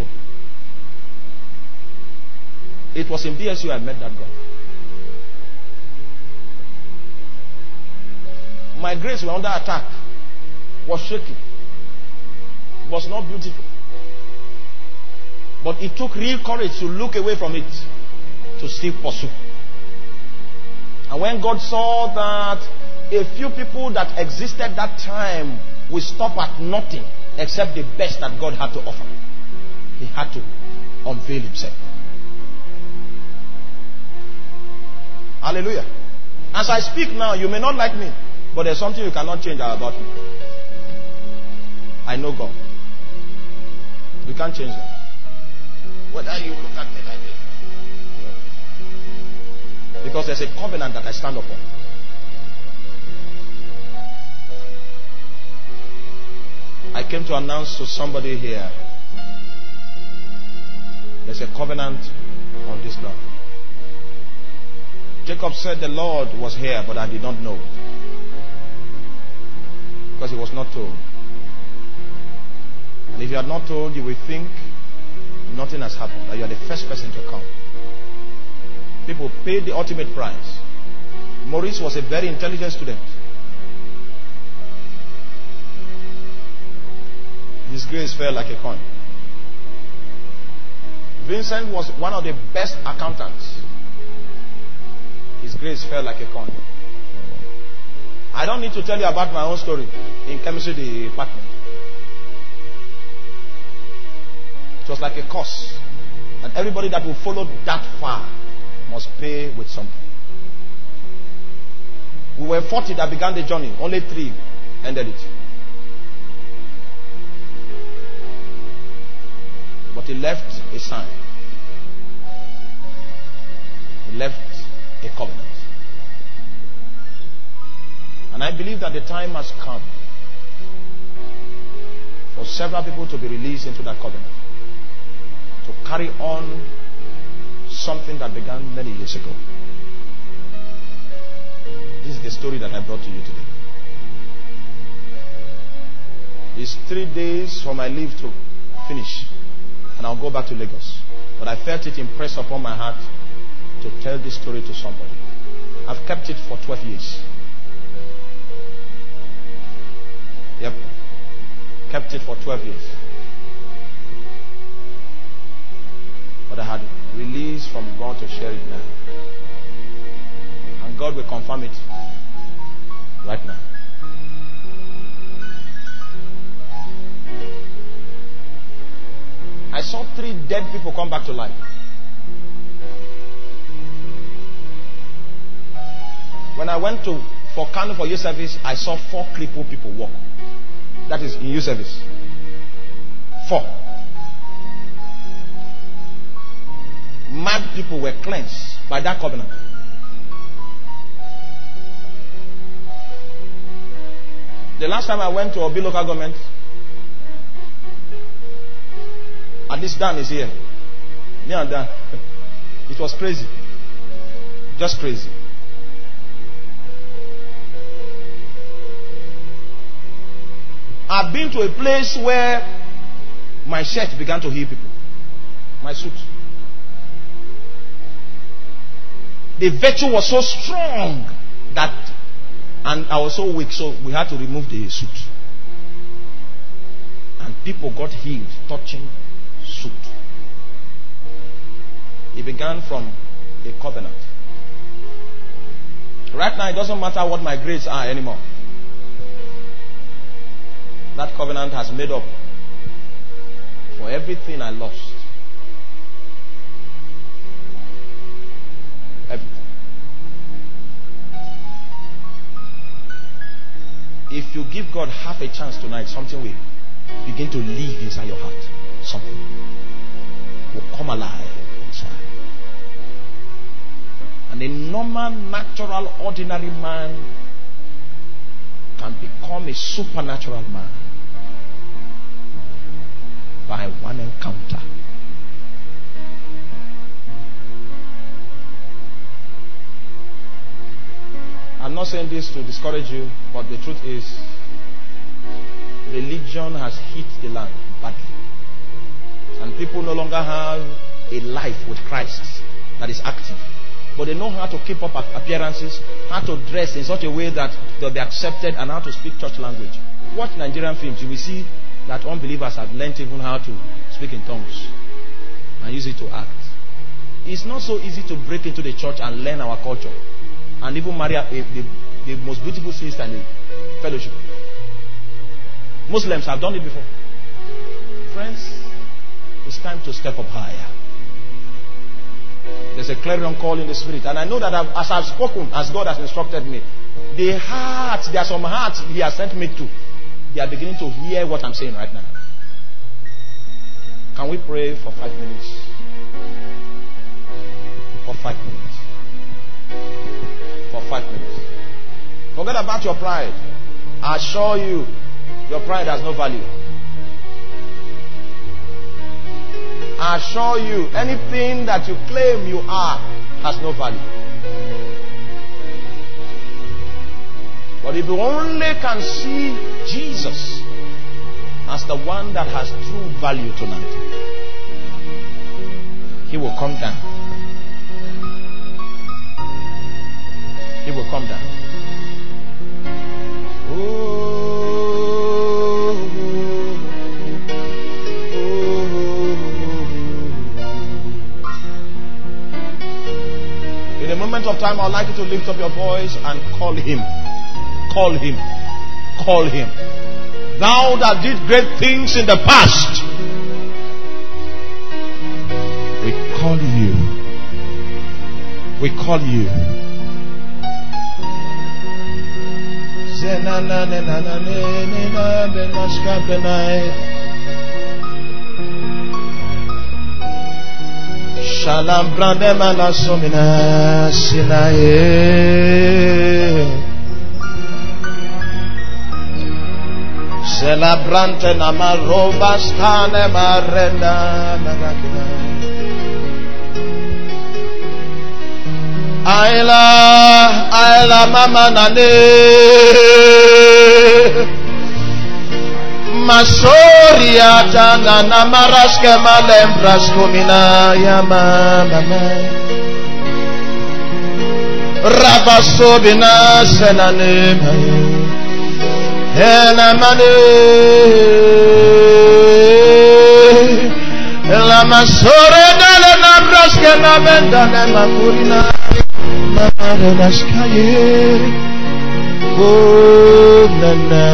It was in B S U I met that God. My grace was under attack. Was shaky. Was not beautiful. But it took real courage to look away from it, to still pursue. And when God saw that a few people that existed that time will stop at nothing except the best that God had to offer, He had to unveil Himself. Hallelujah. As I speak now, you may not like me, but there's something you cannot change about me. I know God. You can't change that. Whether you look at me like this. No. Because there's a covenant that I stand upon. I came to announce to somebody here, there's a covenant on this ground. Jacob said the Lord was here, but I did not know. Because he was not told. And if you are not told, you will think nothing has happened, that you are the first person to come. People paid the ultimate price. Maurice was a very intelligent student. His grace fell like a coin. Vincent was one of the best accountants. His grace fell like a coin. I don't need to tell you about my own story in chemistry department. It was like a course. And everybody that will follow that far must pay with something. We were forty that began the journey. Only three ended it. But he left a sign. He left a covenant. And I believe that the time has come for several people to be released into that covenant, to carry on something that began many years ago. This is the story that I brought to you today. It's three days for my leave to finish, and I'll go back to Lagos. But I felt it impressed upon my heart to tell this story to somebody. I've kept it for twelve years. Yep. Kept it for twelve years. But I had released from God to share it now. And God will confirm it right now. I saw three dead people come back to life. When I went to for Kano for youth service, I saw four crippled people walk. That is in youth service. Four. mad people were cleansed by that covenant. The last time I went to Obi local government, at least Dan is here. Me and Dan. It was crazy. Just crazy. I've been to a place where my shirt began to heal people. My suit. The virtue was so strong that, and I was so weak, so we had to remove the suit. And people got healed touching suit. It began from a covenant. Right now, it doesn't matter what my grades are anymore. That covenant has made up for everything I lost. Everything. If you give God half a chance tonight, something will begin to live inside your heart. Something will come alive inside. And a normal, natural, ordinary man can become a supernatural man by one encounter. I'm not saying this to discourage you, but the truth is, religion has hit the land badly. And people no longer have a life with Christ that is active. But they know how to keep up appearances, how to dress in such a way that they'll be accepted, and how to speak church language. Watch Nigerian films, you will see that unbelievers have learned even how to speak in tongues and use it to act. It's not so easy to break into the church and learn our culture and even marry a, a, the, the most beautiful sister in the fellowship. Muslims have done it before. Friends, it's time to step up higher. There's a clarion call in the spirit, and I know that I've, as I've spoken, as God has instructed me, the hearts, there are some hearts He has sent me to, they are beginning to hear what I'm saying right now. Can we pray for five minutes? For five minutes. For five minutes. Forget about your pride. I assure you, your pride has no value. I assure you, anything that you claim you are has no value. But if you only can see Jesus as the one that has true value tonight, He will come down. He will come down. Oh. In a moment of time, I'd like you to lift up your voice and call Him. Call Him. Call Him. Thou that did great things in the past, we call you. We call you. Shalom brande mala somina sinae celebrante namarova stane marenda nagakina aila aila mama nane Masoria tana na maraske malembras komina ya mama Rabasobina senane ena mane la masore dale na braske na benda na makurina mama naskaye oh nana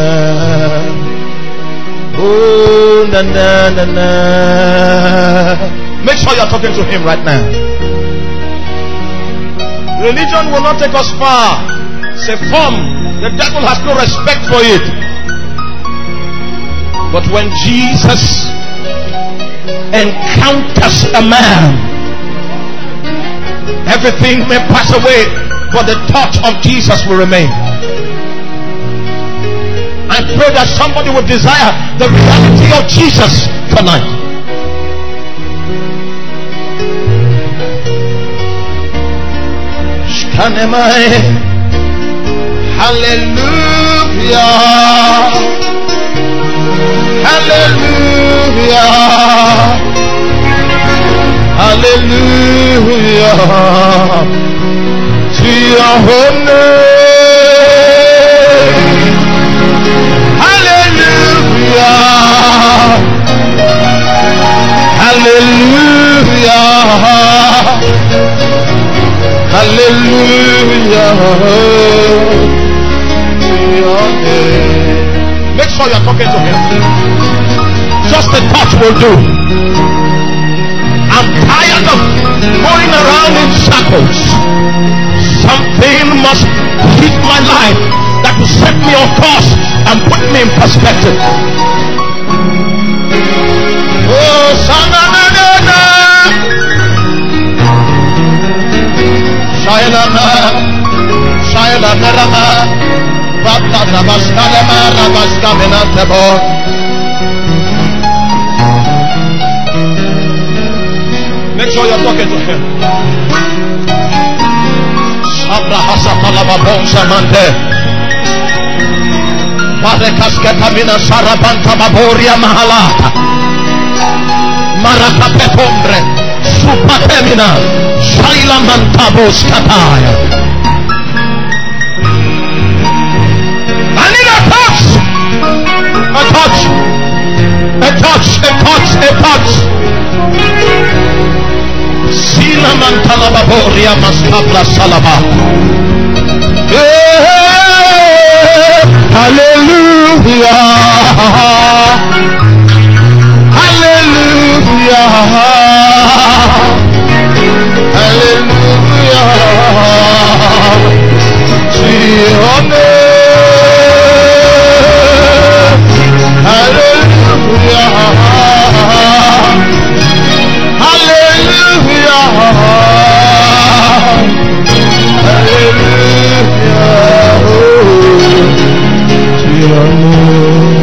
oh, na na na na. Make sure you're talking to Him right now. Religion will not take us far. It's a form. The devil has no respect for it. But when Jesus encounters a man, Everything may pass away, but the touch of Jesus will remain. I pray that somebody would desire the reality of Jesus tonight. Hallelujah. Hallelujah. Hallelujah. To your holy name. Hallelujah. Hallelujah. Hallelujah. Make sure you're talking to him. Just a touch will do. I'm tired of going around in circles. Something must hit my life that will set me on course and put me in perspective. Oh, Sananana. Shailana, Shailana, Bata Rabaskalema, Rabaskaminatebo. Make sure you're talking to him. Sabra Hasatalababon Samante. Parekaskatamina Sarabanta Baboria Mahalata. Marakapetombre. Supatemina. Shaila Mantabos Kataya. I need a touch. A touch. A touch. A touch. A touch. Sila Mantalababoria Mastabla Salaba. Hey, hallelujah. Hallelujah. Hallelujah. To your name. Hallelujah. Hallelujah. Hallelujah. Oh, to your name.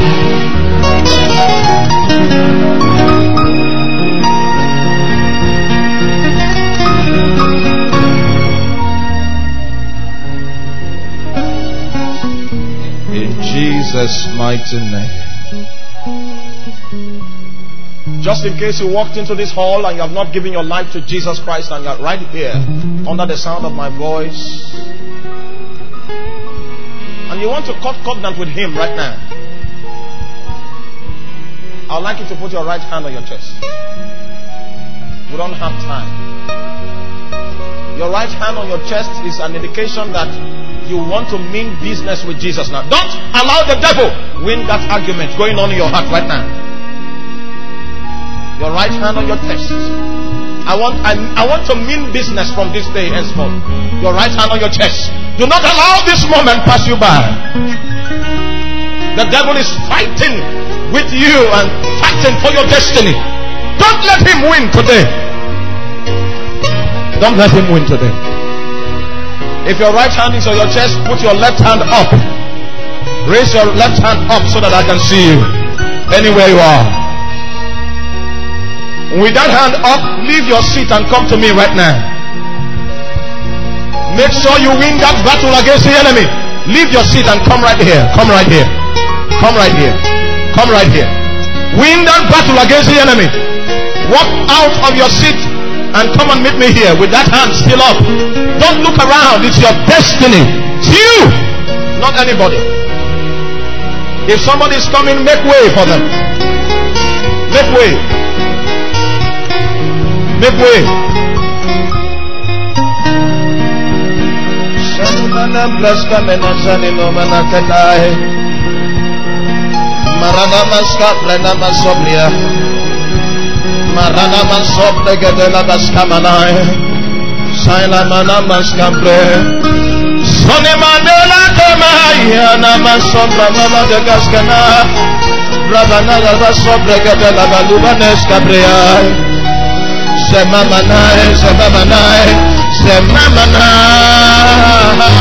Jesus' mighty name. Just in case you walked into this hall and you have not given your life to Jesus Christ and you're right here under the sound of my voice and you want to cut covenant with him right now, I'd like you to put your right hand on your chest. We don't have time. Your right hand on your chest is an indication that you want to mean business with Jesus now. Don't allow the devil win that argument going on in your heart right now. Your right hand on your chest. I want I, I want to mean business from this day henceforth. Your right hand on your chest. Do not allow this moment pass you by. The devil is fighting with you and fighting for your destiny. Don't let him win today. Don't let him win today. If your right hand is on your chest, put your left hand up. Raise your left hand up so that I can see you anywhere you are. With that hand up, leave your seat and come to me right now. Make sure you win that battle against the enemy. Leave your seat and come right here. Come right here. Come right here. Come right here. Win that battle against the enemy. Walk out of your seat and come and meet me here with that hand still up. Don't look around. It's your destiny. It's you, not anybody. If somebody is coming, make way for them. Make way. Make way. Marana maska plena masoblia. Marana masobte gedela baskamanai. Saila mana maskample. Sone mandela kemaya na masobra mama de gaskana. Rabana la basobra gedela balubanes kabrea. Semamanai, Semamanai, Semamanai.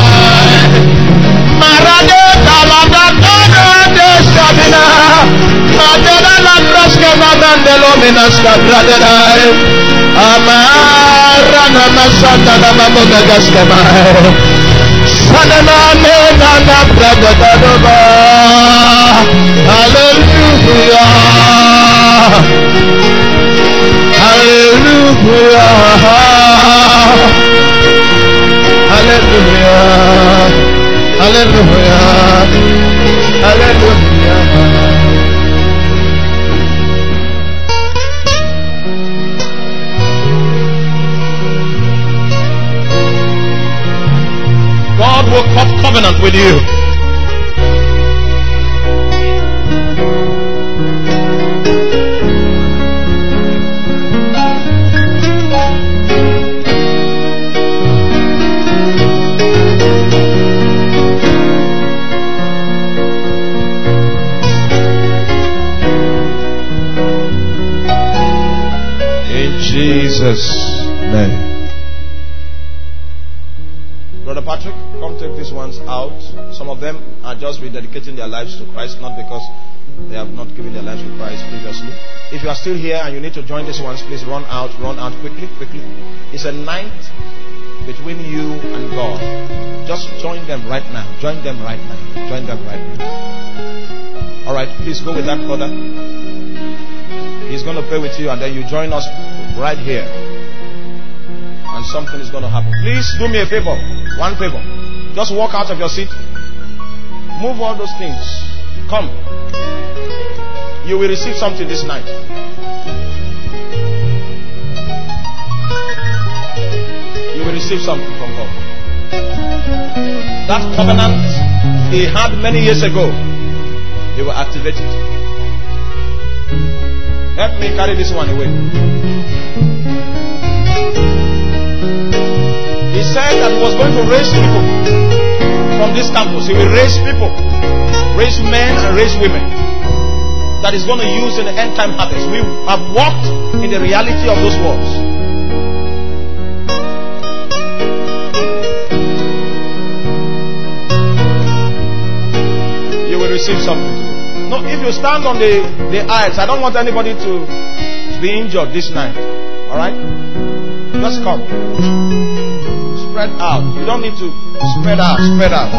Marade Kalabada de Sabina, Madela Labraska Mandelo Minaska Bradai, Amara Namasanda Namamoga Gaskama, Sanana Mena Bradadova. Hallelujah, Hallelujah, Hallelujah. Hallelujah, hallelujah. God will cut covenant with you. Jesus' name. Brother Patrick, come take these ones out. Some of them are just rededicating their lives to Christ, not because they have not given their lives to Christ previously. If you are still here and you need to join these ones, please run out, run out quickly, quickly. It's a night between you and God. Just join them right now. Join them right now. Join them right now. Alright, please go with that brother. He's going to pray with you and then you join us right here. And something is going to happen. Please do me a favor. One favor. Just walk out of your seat. Move all those things. Come. You will receive something this night. You will receive something from God. That covenant He had many years ago, He will activate it. Help me carry this one away. He said that He was going to raise people from this campus. He will raise people, raise men and raise women that He's going to use in the end time harvest. We have walked in the reality of those words. You will receive something today. No, if you stand on the, the aisles, I don't want anybody to be injured this night. Alright? Just come. Spread out. You don't need to spread out. Spread out.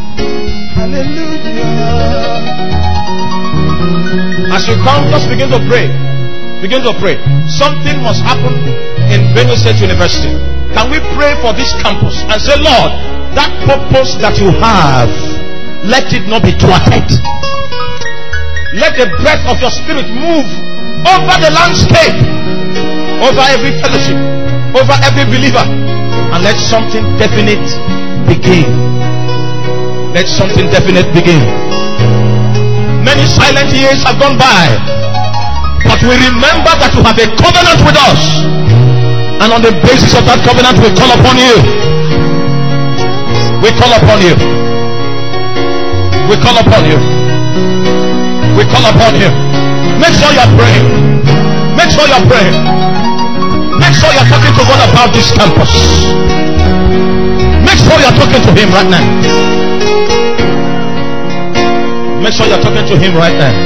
Hallelujah. As you come, just begin to pray. Begin to pray. Something must happen in Benue State University. Can we pray for this campus and say, Lord, that purpose that you have, let it not be thwarted. Let the breath of your spirit move over the landscape, over every fellowship, over every believer, and let something definite begin. Let something definite begin. Many silent years have gone by, but we remember that you have a covenant with us, and on the basis of that covenant we call upon you. We call upon you. We call upon you. We call upon you. Make sure you're praying. Make sure you're praying. Make sure you're talking to God about this campus. Make sure you're talking to Him right now. Make sure you're talking to Him right now.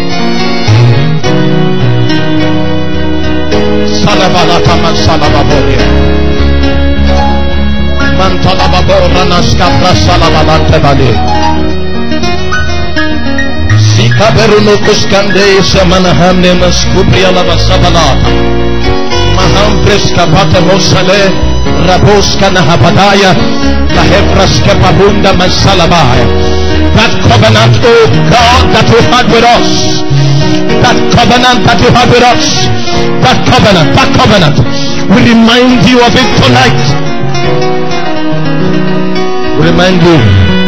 Salabalakaman salababoria. Mantalababora naskabra salabalantebali. Kaberuno kuskande samanahamne maskubria lava sabalata mahampreska pata mosale raboska nahabadaya lahevraska pabunda masalabaya. That covenant, oh God, that you had with us, that covenant that you had with us, that covenant, that covenant, we remind you of it tonight. We remind you.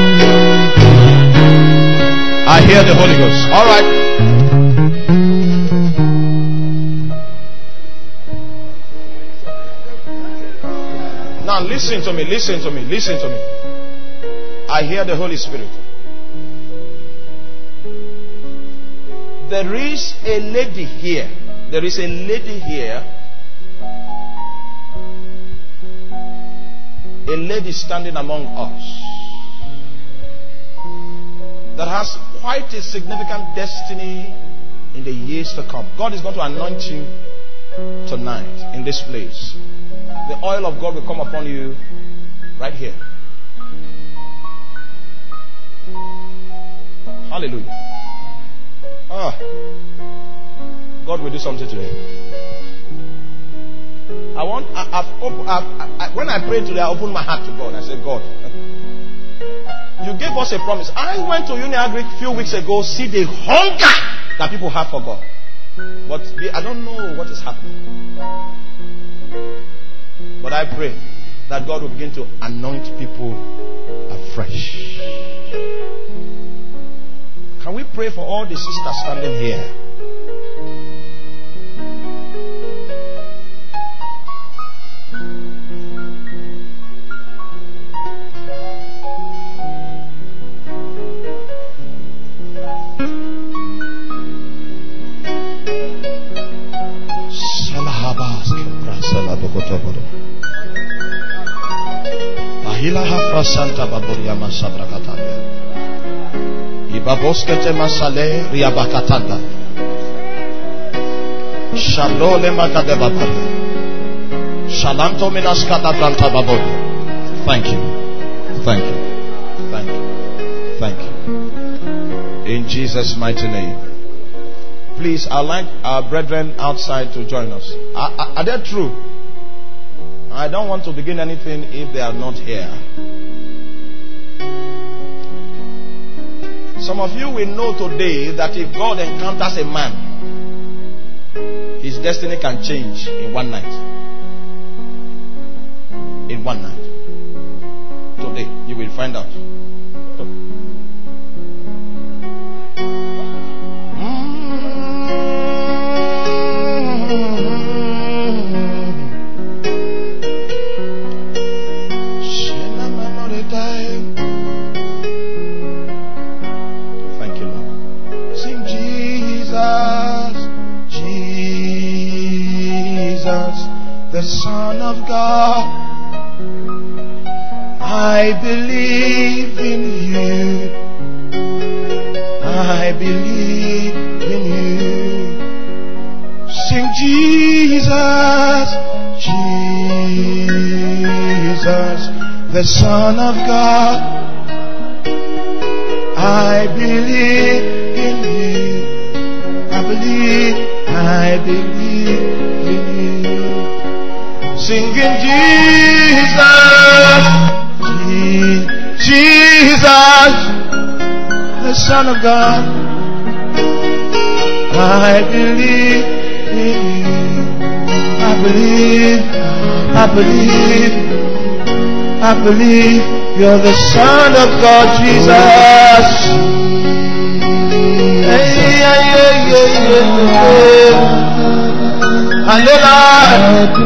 I hear the Holy Ghost. All right. Now listen to me, listen to me, listen to me. I hear the Holy Spirit. There is a lady here. There is a lady here a lady standing among us that has quite a significant destiny in the years to come. God is going to anoint you tonight in this place. The oil of God will come upon you right here. Hallelujah. Ah, God will do something today. I want. I, I've op- I've, I, when I prayed today, I opened my heart to God. I said, God, you gave us a promise. I went to Uniagric a few weeks ago, see the hunger that people have for God. But they, I don't know what is happening. But I pray that God will begin to anoint people afresh. Can we pray for all the sisters standing here? Ahila hafra santa baburia masabrakataya. Ibaboskete masale riabakatanda. Shalole makade babari. Shalanto minaskata branta babori. Thank you. Thank you. Thank you. Thank you. In Jesus' mighty name. Please, I'd like our brethren outside to join us. Are, are, are they true? I don't want to begin anything if they are not here. Some of you will know today that if God encounters a man, his destiny can change in one night. In one night. Today, you will find out. The Son of God, I believe in you. I believe in you. Sing Jesus, Jesus, the Son of God, I believe in you. I believe, I believe in you. Singing Jesus, Jesus, the Son of God, I believe in you. I believe, I believe, I believe you're the Son of God, Jesus. Hey, yeah, yeah, yeah, yeah. Hallelujah.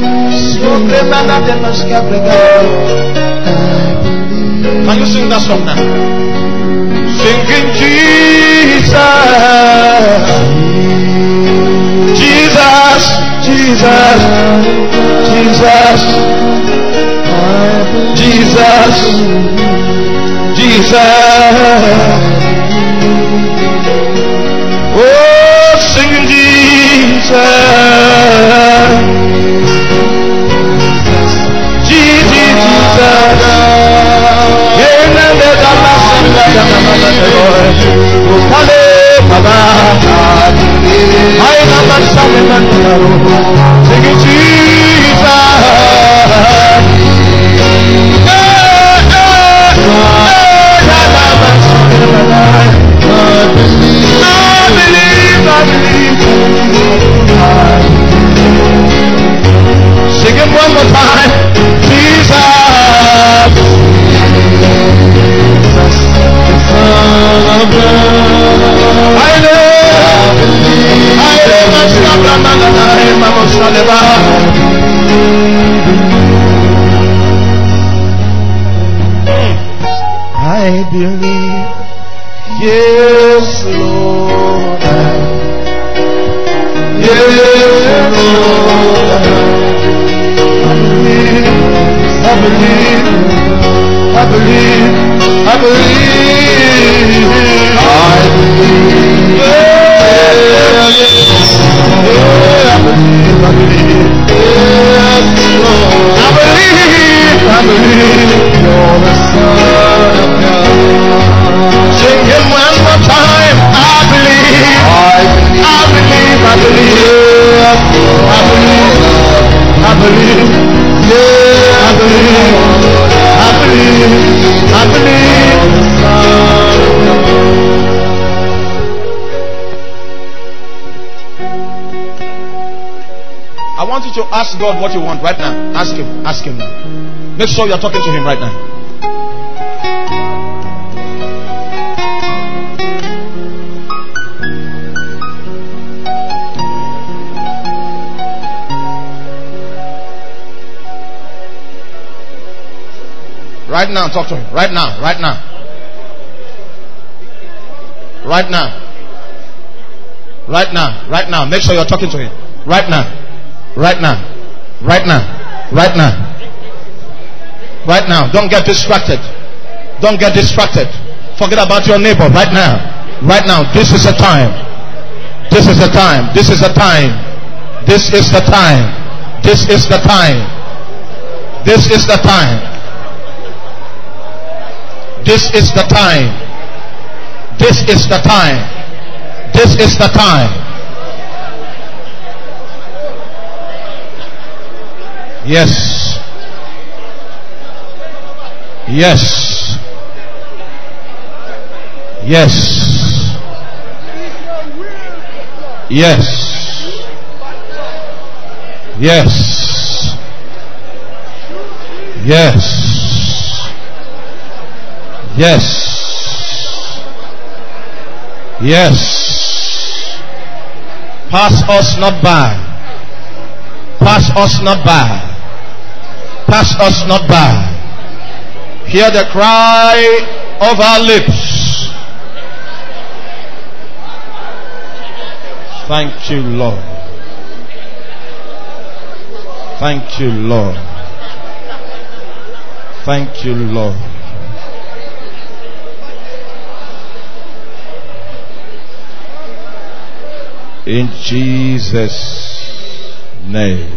Can you sing that song now? Singing Jesus, Jesus, Jesus, Jesus, Jesus, Jesus. Oh, singing Jesus. Singing Jesus, I believe, I believe. Sing it one more time. Jesus, the Son of God. I live, I live, I believe, yes, Lord, yes, Lord, I believe. I believe. I believe. I believe. I believe. Yeah, yeah. I believe. I believe. Yes, Lord. I believe. I believe. You're the Son of God. Sing him one more time. I believe. I believe. I believe. I believe. I believe. I believe. Yeah, I believe. I believe. I believe. The Son of God. I want you to ask God what you want right now. Ask him. Ask him now. Make sure you are talking to him right now. Right now, talk to him. Right now, right now. Right now. Right now, right now. Make sure you're talking to him. Right now. Right now. Right now. Right now. Right now. Don't get distracted. Don't get distracted. Forget about your neighbor. Right now. Right now. This is the time. This is the time. This is the time. This is the time. This is the time. This is the time. This is the time. This is the time. This is the time. Yes. Yes. Yes. Yes. Yes. Yes. Yes. Yes. Pass us not by. Pass us not by. Pass us not by. Hear the cry of our lips. Thank you, Lord. Thank you, Lord. Thank you, Lord. In Jesus' name.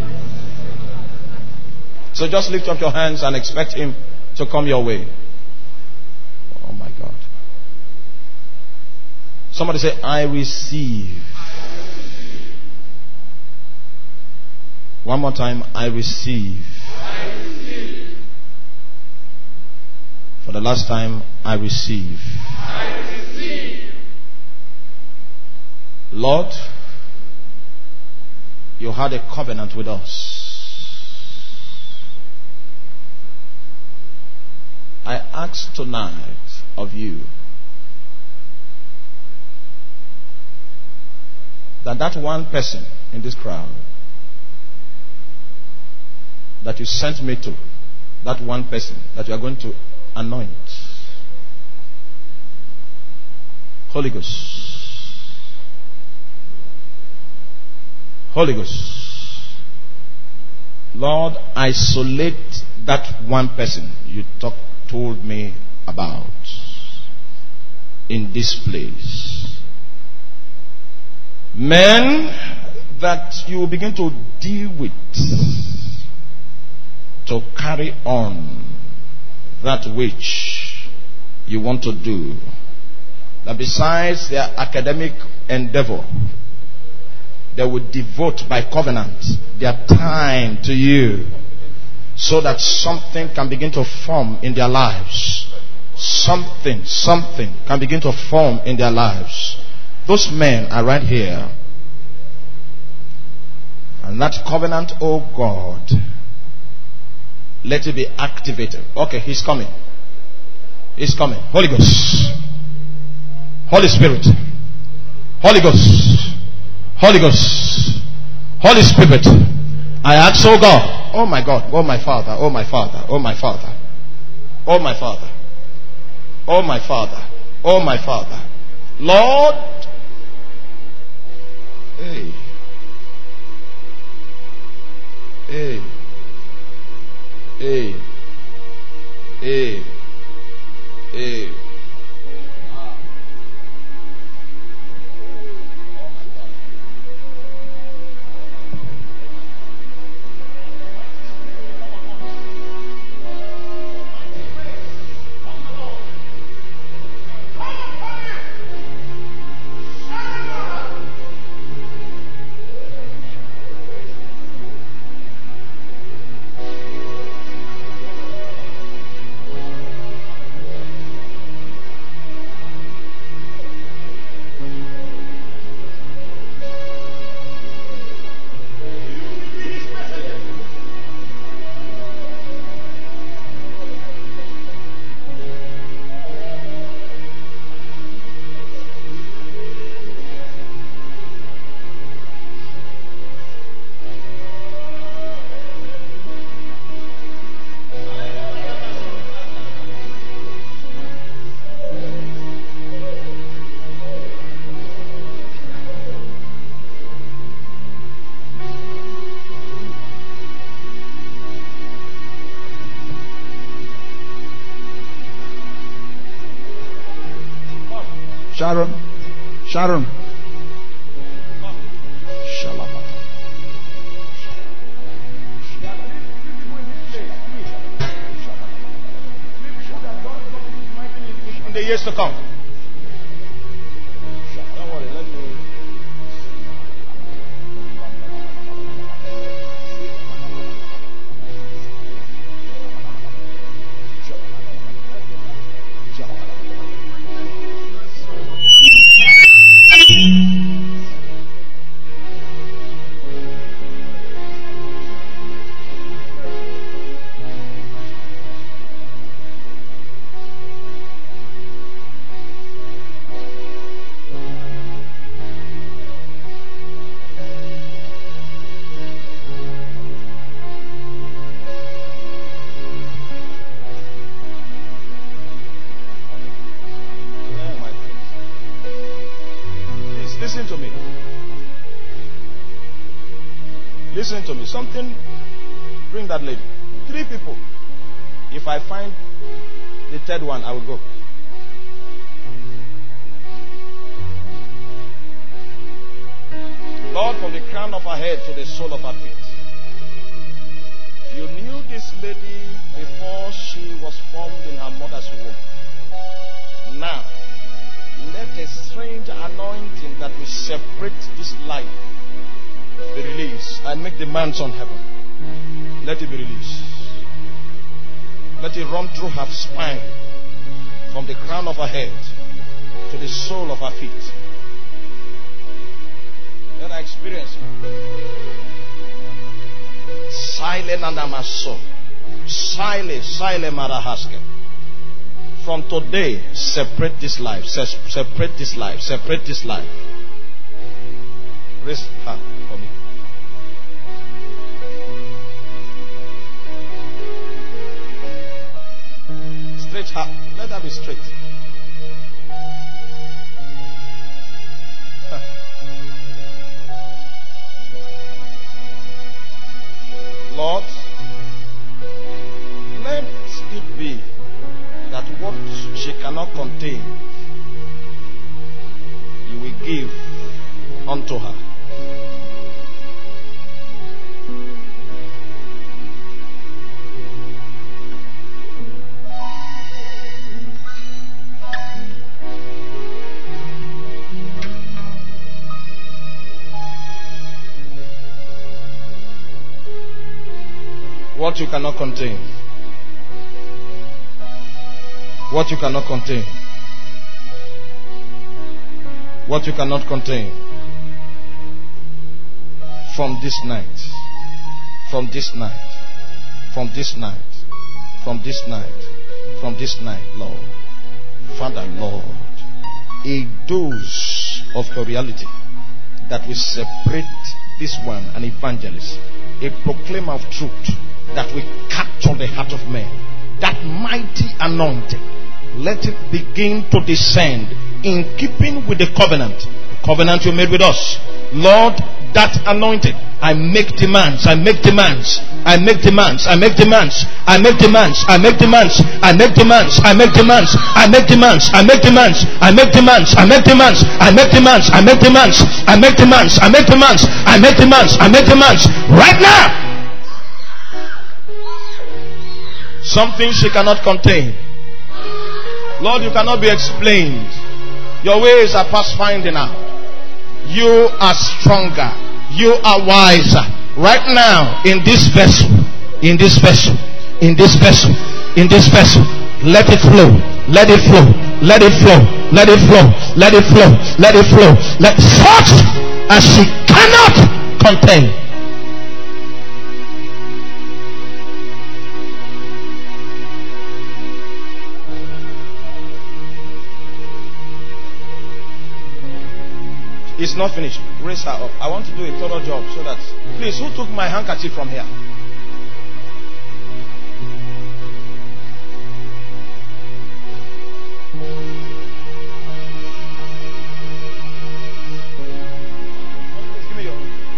So just lift up your hands and expect him to come your way. Oh my God. Somebody say, I receive. One more time, I receive. I receive. For the last time, I receive. I receive. Lord, you had a covenant with us. I ask tonight of you that that one person in this crowd that you sent me to, that one person that you are going to anoint, Holy Ghost, Holy Ghost, Lord, isolate that one person you talk, told me about in this place. Men that you will begin to deal with to carry on that which you want to do. That besides their academic endeavor, they will devote by covenant their time to you, so that something can begin to form in their lives. Something, something can begin to form in their lives. Those men are right here. And that covenant, oh God, let it be activated. Okay, he's coming. He's coming. Holy Ghost. Holy Spirit. Holy Ghost. Holy Ghost. Holy Spirit. I ask, oh God. Oh my God. Oh my Father. Oh my Father. Oh my Father. Oh my Father. Oh my Father. Oh my Father. Lord. Hey. Hey. Hey. Hey. Hey. Hey. Sharon. Sharon. Shalabata. In the years to come. Don't worry, let me. Listen to me. Listen to me. Something. Bring that lady. Three people. If I find the third one, I will go. Lord, from the crown of her head to the sole of her feet. You knew this lady before she was formed in her mother's womb. Now, let a strange anointing that will separate this life be released and make demands on heaven. Let it be released. Let it run through her spine from the crown of her head to the sole of her feet. Let her experience it. Silent and amaso. Silent, silent marahaske. From today, separate this life. Separate this life. Separate this life. Raise her for me. Straight her. Let her be straight. Lord, let it be that what she cannot contain, you will give unto her. What you cannot contain. What you cannot contain. What you cannot contain. From this night. From this night. From this night. From this night. From this night, Lord. Father, Lord. A dose of your reality that will separate this one, an evangelist. A proclaimer of truth that will capture the heart of man. That mighty anointing, let it begin to descend in keeping with the covenant covenant you made with us. Lord, that anointing, I make demands, I make demands, I make demands, I make demands, I make demands, I make demands, I make demands, I make demands, I make demands, I make demands, I make demands, I make demands, I make demands, I make demands, I make demands, I make demands, I make demands, I make demands, right now. Something she cannot contain. Lord, you cannot be explained. Your ways are past finding out. You are stronger. You are wiser. Right now, in this vessel, in this vessel, in this vessel, in this vessel, let it flow. Let it flow. Let it flow. Let it flow. Let it flow. Let it flow. Let such as she cannot contain. It's not finished. Raise her up. I want to do a thorough job so that... Please, who took my handkerchief from here? Give me your...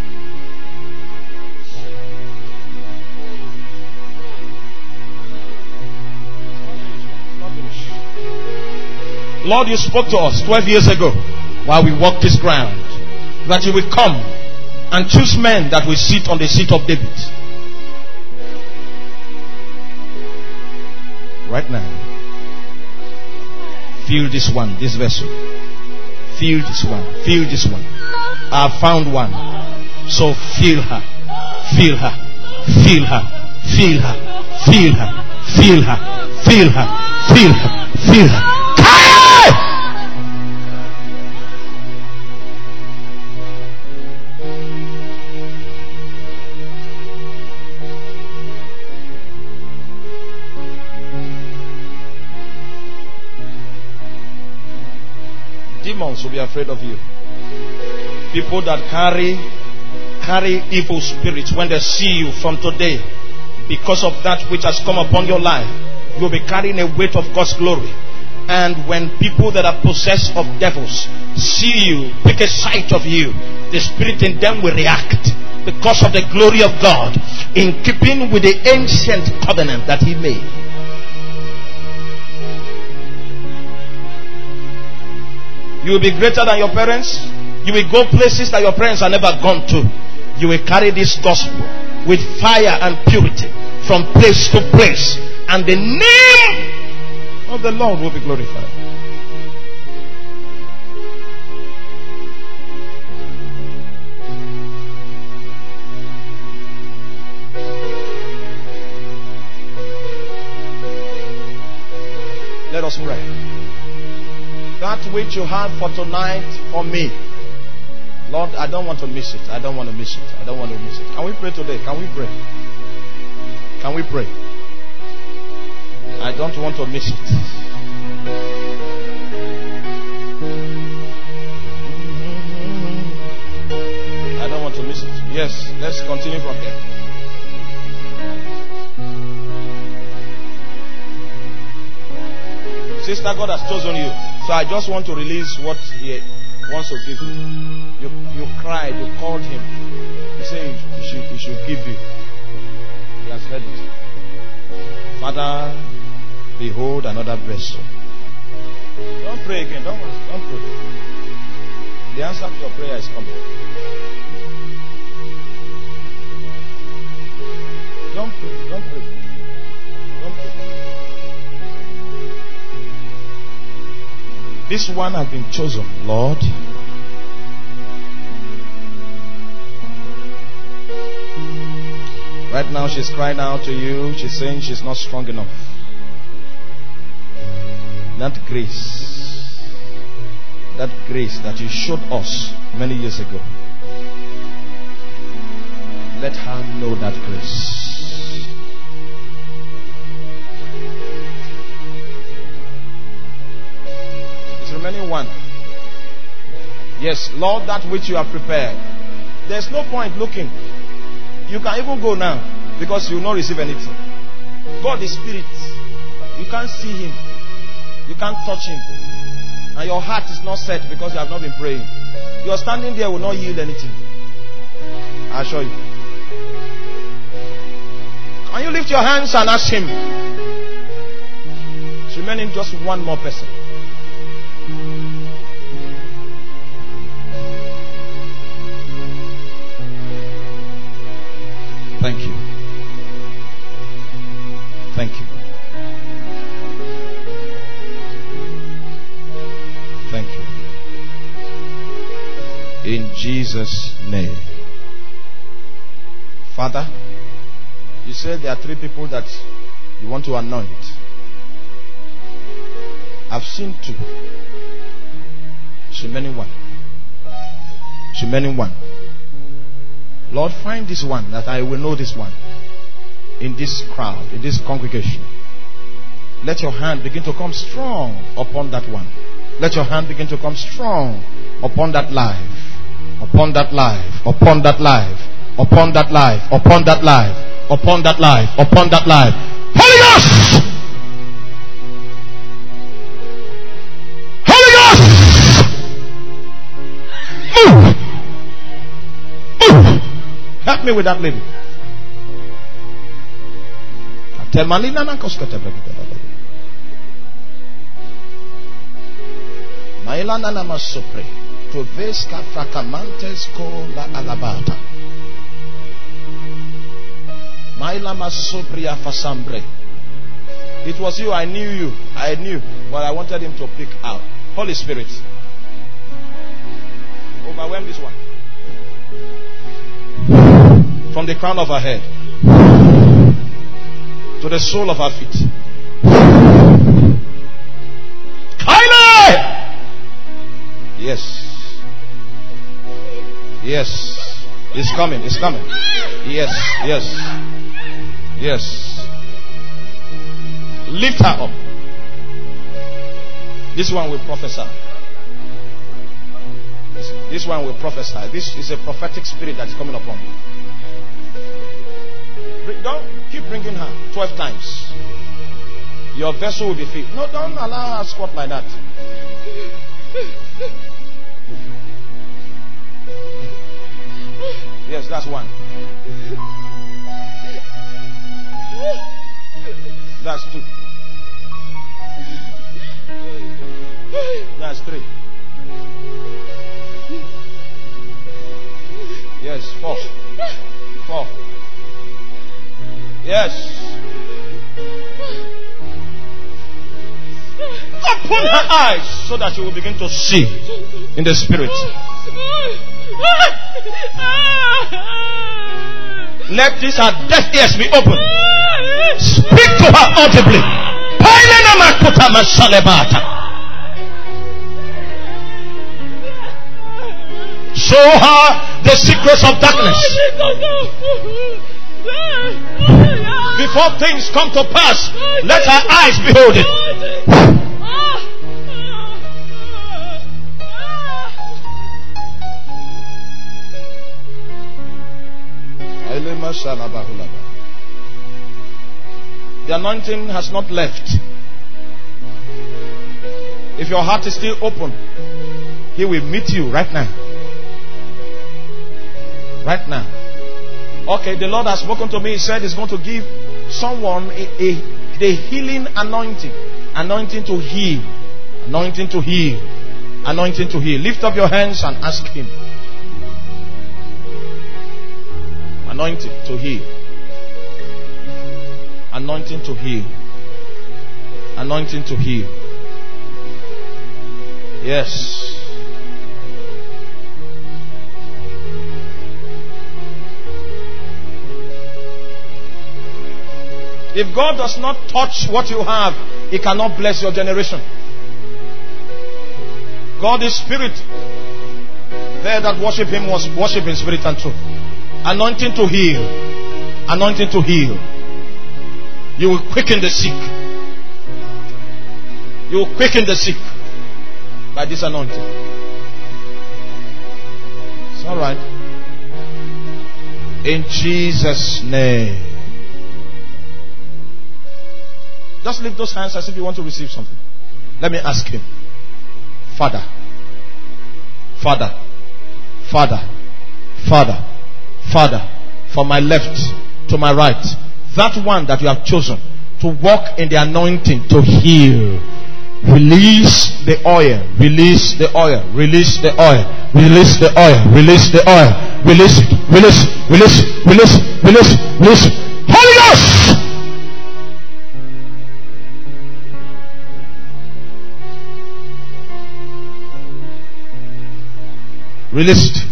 It's not finished. Lord, you spoke to us twelve years ago. While we walk this ground, that you will come and choose men that will sit on the seat of David. Right now, feel this one, this vessel. Feel this one, feel this one. I have found one. So feel her, feel her, feel her, feel her, feel her, feel her, feel her, feel her, feel her. Demons will be afraid of you. People that carry carry evil spirits, when they see you from today, because of that which has come upon your life, you'll be carrying a weight of God's glory. And when people that are possessed of devils see you, take a sight of you, the spirit in them will react because of the glory of God, in keeping with the ancient covenant that He made. You will be greater than your parents. You will go places that your parents have never gone to. You will carry this gospel with fire and purity from place to place, and the name of the Lord will be glorified. Let us pray. That which you have for tonight for me, Lord, I don't want to miss it. I don't want to miss it. I don't want to miss it. Can we pray today? Can we pray? Can we pray? I don't want to miss it. I don't want to miss it. Yes, let's continue from here. Sister, God has chosen you. So I just want to release what He wants to give you. You, you cried, you called Him. He said He should, he should give you. He has heard it. Father, behold another vessel. Don't pray again. Don't, don't pray. The answer to your prayer is coming. Don't pray. Don't pray. Don't pray. This one has been chosen, Lord. Right now she's crying out to you. She's saying she's not strong enough. That grace, that grace that you showed us many years ago, let her know that grace. Remaining one. Yes, Lord, that which you have prepared. There's no point looking. You can even go now because you will not receive anything. God is spirit. You can't see Him. You can't touch Him. And your heart is not set because you have not been praying. Your standing there will not yield anything. I assure you. Can you lift your hands and ask him? It's remaining just one more person. Thank you. Thank you. Thank you. In Jesus' name. Father, you said there are three people that you want to anoint. I've seen two. It's remaining one. It's remaining one. Lord, find this one that I will know this one in this crowd, in this congregation. Let your hand begin to come strong upon that one. Let your hand begin to come strong upon that life, upon that life, upon that life, upon that life, upon that life, upon that life, upon that life. Holy Ghost! Holy Ghost! Move! Move! Help me with that lady. Mailana namasopre to veska frakamantes ko la alabata. Maila masopria fasambre. It was you, I knew you, I knew, but I wanted him to pick out. Holy Spirit, overwhelm this one. From the crown of her head to the sole of her feet. Kylie! Yes. Yes. It's coming. It's coming. Yes. Yes. Yes. Lift her up. This one will prophesy. This, this one will prophesy. This is a prophetic spirit that is coming upon you. Don't keep bringing her twelve times. Your vessel will be filled. No, don't allow her to squat like that. Yes, that's one. That's two. That's three. Yes, four. Four. Yes. Open her eyes so that you will begin to see in the spirit. Let these her deaf ears be open. Speak to her audibly. Show her the secrets of darkness. Before things come to pass, let her eyes behold it. The anointing has not left. If your heart is still open, he will meet you right now. Right now. Okay, the Lord has spoken to me. He said he's going to give someone a, a the healing anointing. Anointing to heal. Anointing to heal. Anointing to heal. Lift up your hands and ask him. Anointing to heal. Anointing to heal. Anointing to heal. Yes. If God does not touch what you have, He cannot bless your generation. God is spirit. They that worship Him must worship in spirit and truth. Anointing to heal. Anointing to heal. You will quicken the sick. You will quicken the sick by this anointing. It's all right. In Jesus' name. Just lift those hands as if you want to receive something. Let me ask him. Father. Father. Father, Father, Father, from my left to my right, that one that you have chosen to walk in the anointing to heal. Release the oil, release the oil, release the oil, release the oil, release the oil, release it, release it, release it, release it, release it, release it. Holy Ghost! Release it.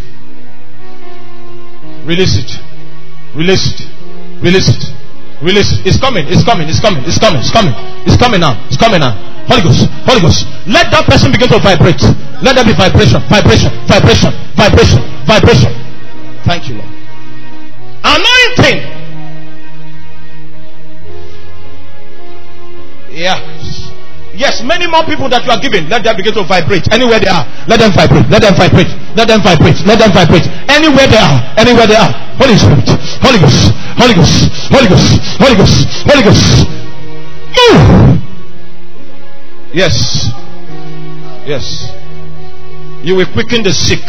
Release it. Release it. Release it. Release it. It's coming. It's coming. It's coming. It's coming. It's coming. It's coming now. It's coming now. Holy Ghost. Holy Ghost. Let that person begin to vibrate. Let there be vibration. Vibration. Vibration. Vibration. Vibration. Thank you, Lord. Anointing. Yes. Yes, many more people that you are giving, let them begin to vibrate. Anywhere they are, let them vibrate. Let them vibrate. Let them vibrate. Let them vibrate. Anywhere they are. Anywhere they are. Holy Spirit. Holy Ghost. Holy Ghost. Holy Ghost. Holy Ghost. Holy Ghost. Move. Yes. Yes. You will quicken the sick.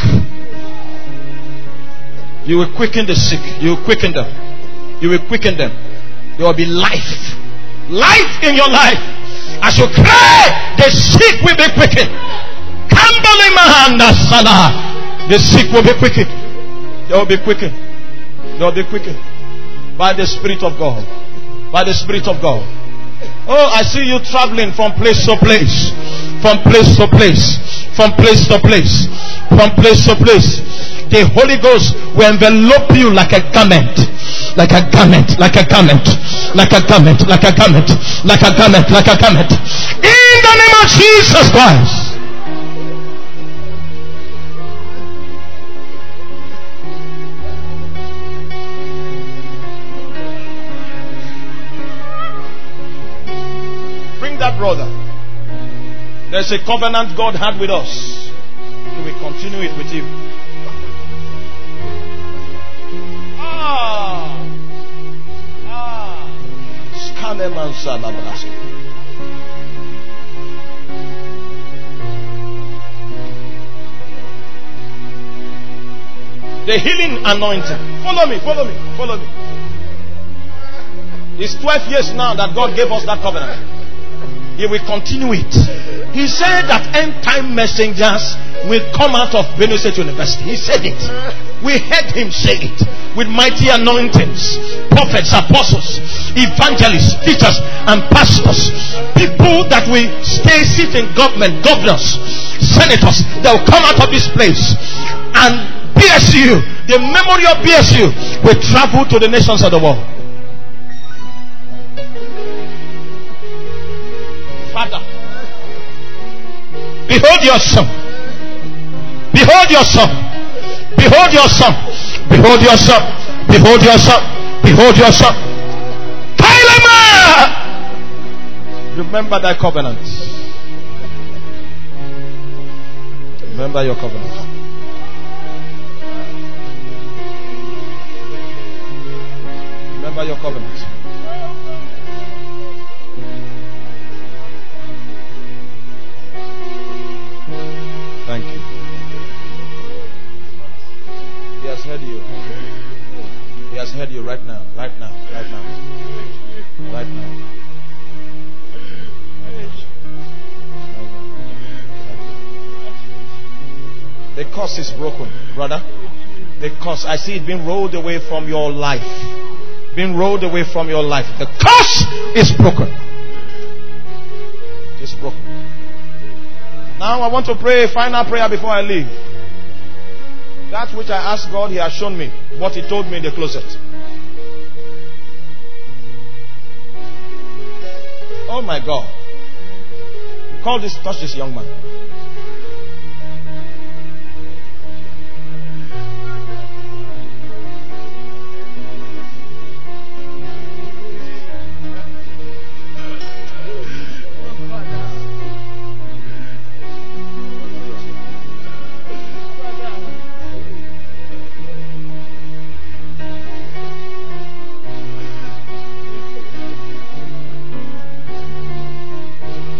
You will quicken the sick. You will quicken them. You will quicken them. There will be life. Life in your life. As you cry, the sick will be quickened. The sick will be quickened. They will be quickened. They will be quickened by the Spirit of God. By the Spirit of God. Oh, I see you traveling from place to place. From place to place. From place to place. From place to place. The Holy Ghost will envelope you like a garment. Like a garment. Like a garment. Like a garment. Like a garment. Like a garment. Like a garment. In the name of Jesus Christ. Bring that brother. There's a covenant God had with us. He will continue it with you. Ah. Ah. Skaneman Salabrasi. The healing anointing. Follow me, follow me, follow me. It's twelve years now that God gave us that covenant. He will continue it. He said that end time messengers will come out of Benue State University. He said it. We heard him say it. With mighty anointings, prophets, apostles, evangelists, teachers, and pastors. People that will stay sit in government, governors, senators, that will come out of this place. And B S U, the memory of B S U, will travel to the nations of the world. Father, behold your son. Behold your son. Behold your son. Behold your son. Behold your son. Behold your son. Kailama! Remember thy covenant. Remember your covenant. Remember your covenant. Thank you. He has heard you. He has heard you right now. Right now. Right now. Right now. The curse is broken, brother. The curse. I see it being rolled away from your life. Being rolled away from your life. The curse is broken. It's broken. Now I want to pray a final prayer before I leave. That which I asked God, He has shown me what He told me in the closet. Oh my God. Call this, touch this young man.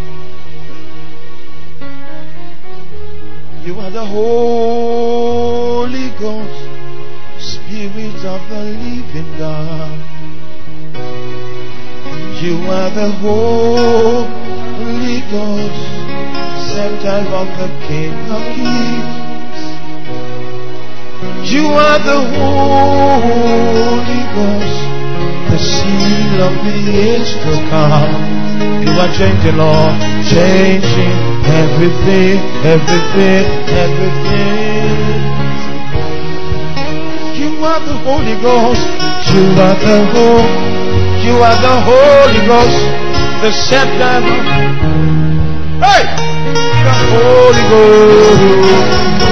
The Holy Holy Ghost, Spirit of the living God. You are the Holy Ghost, center of the King of Kings. You are the Holy Ghost, the seal of the age to come. You are changing, Lord, changing everything, everything, everything. You are the Holy Ghost. You are the Holy, you are the Holy Ghost, the scepter. Hey, the Holy Ghost,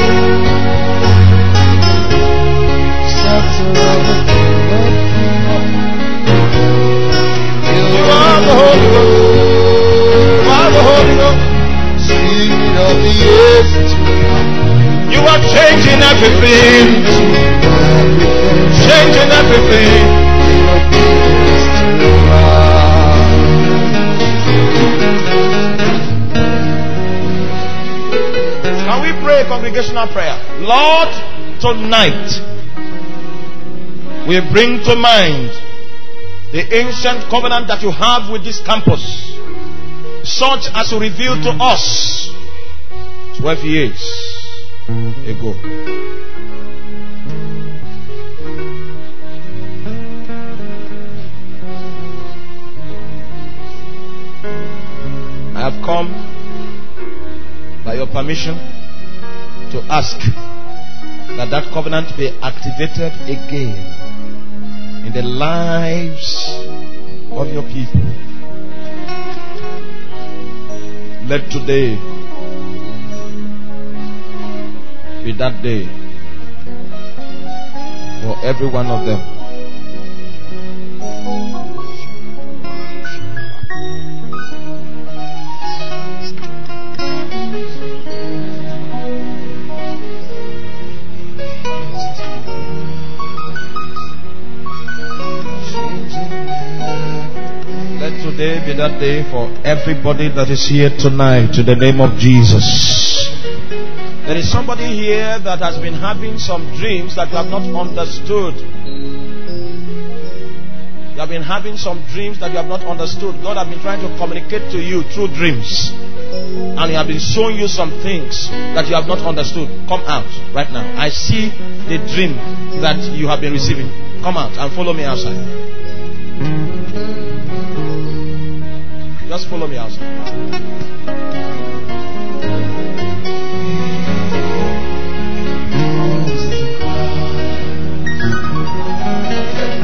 scepter of the King. You are the Holy Ghost. You are the Holy Ghost, Spirit of the age. You are changing everything, changing everything. Can we pray a congregational prayer? Lord, tonight we bring to mind the ancient covenant that you have with this campus, such as you revealed to us twelve years ago. I have come by your permission to ask that that covenant be activated again in the lives of your people. Let today be that day for every one of them. Today be that day for everybody that is here tonight, in the name of Jesus. There is somebody here that has been having some dreams that you have not understood. You have been having some dreams that you have not understood. God has been trying to communicate to you through dreams, and He has been showing you some things that you have not understood. Come out right now. I see the dream that you have been receiving. Come out and follow me outside. Just follow me outside.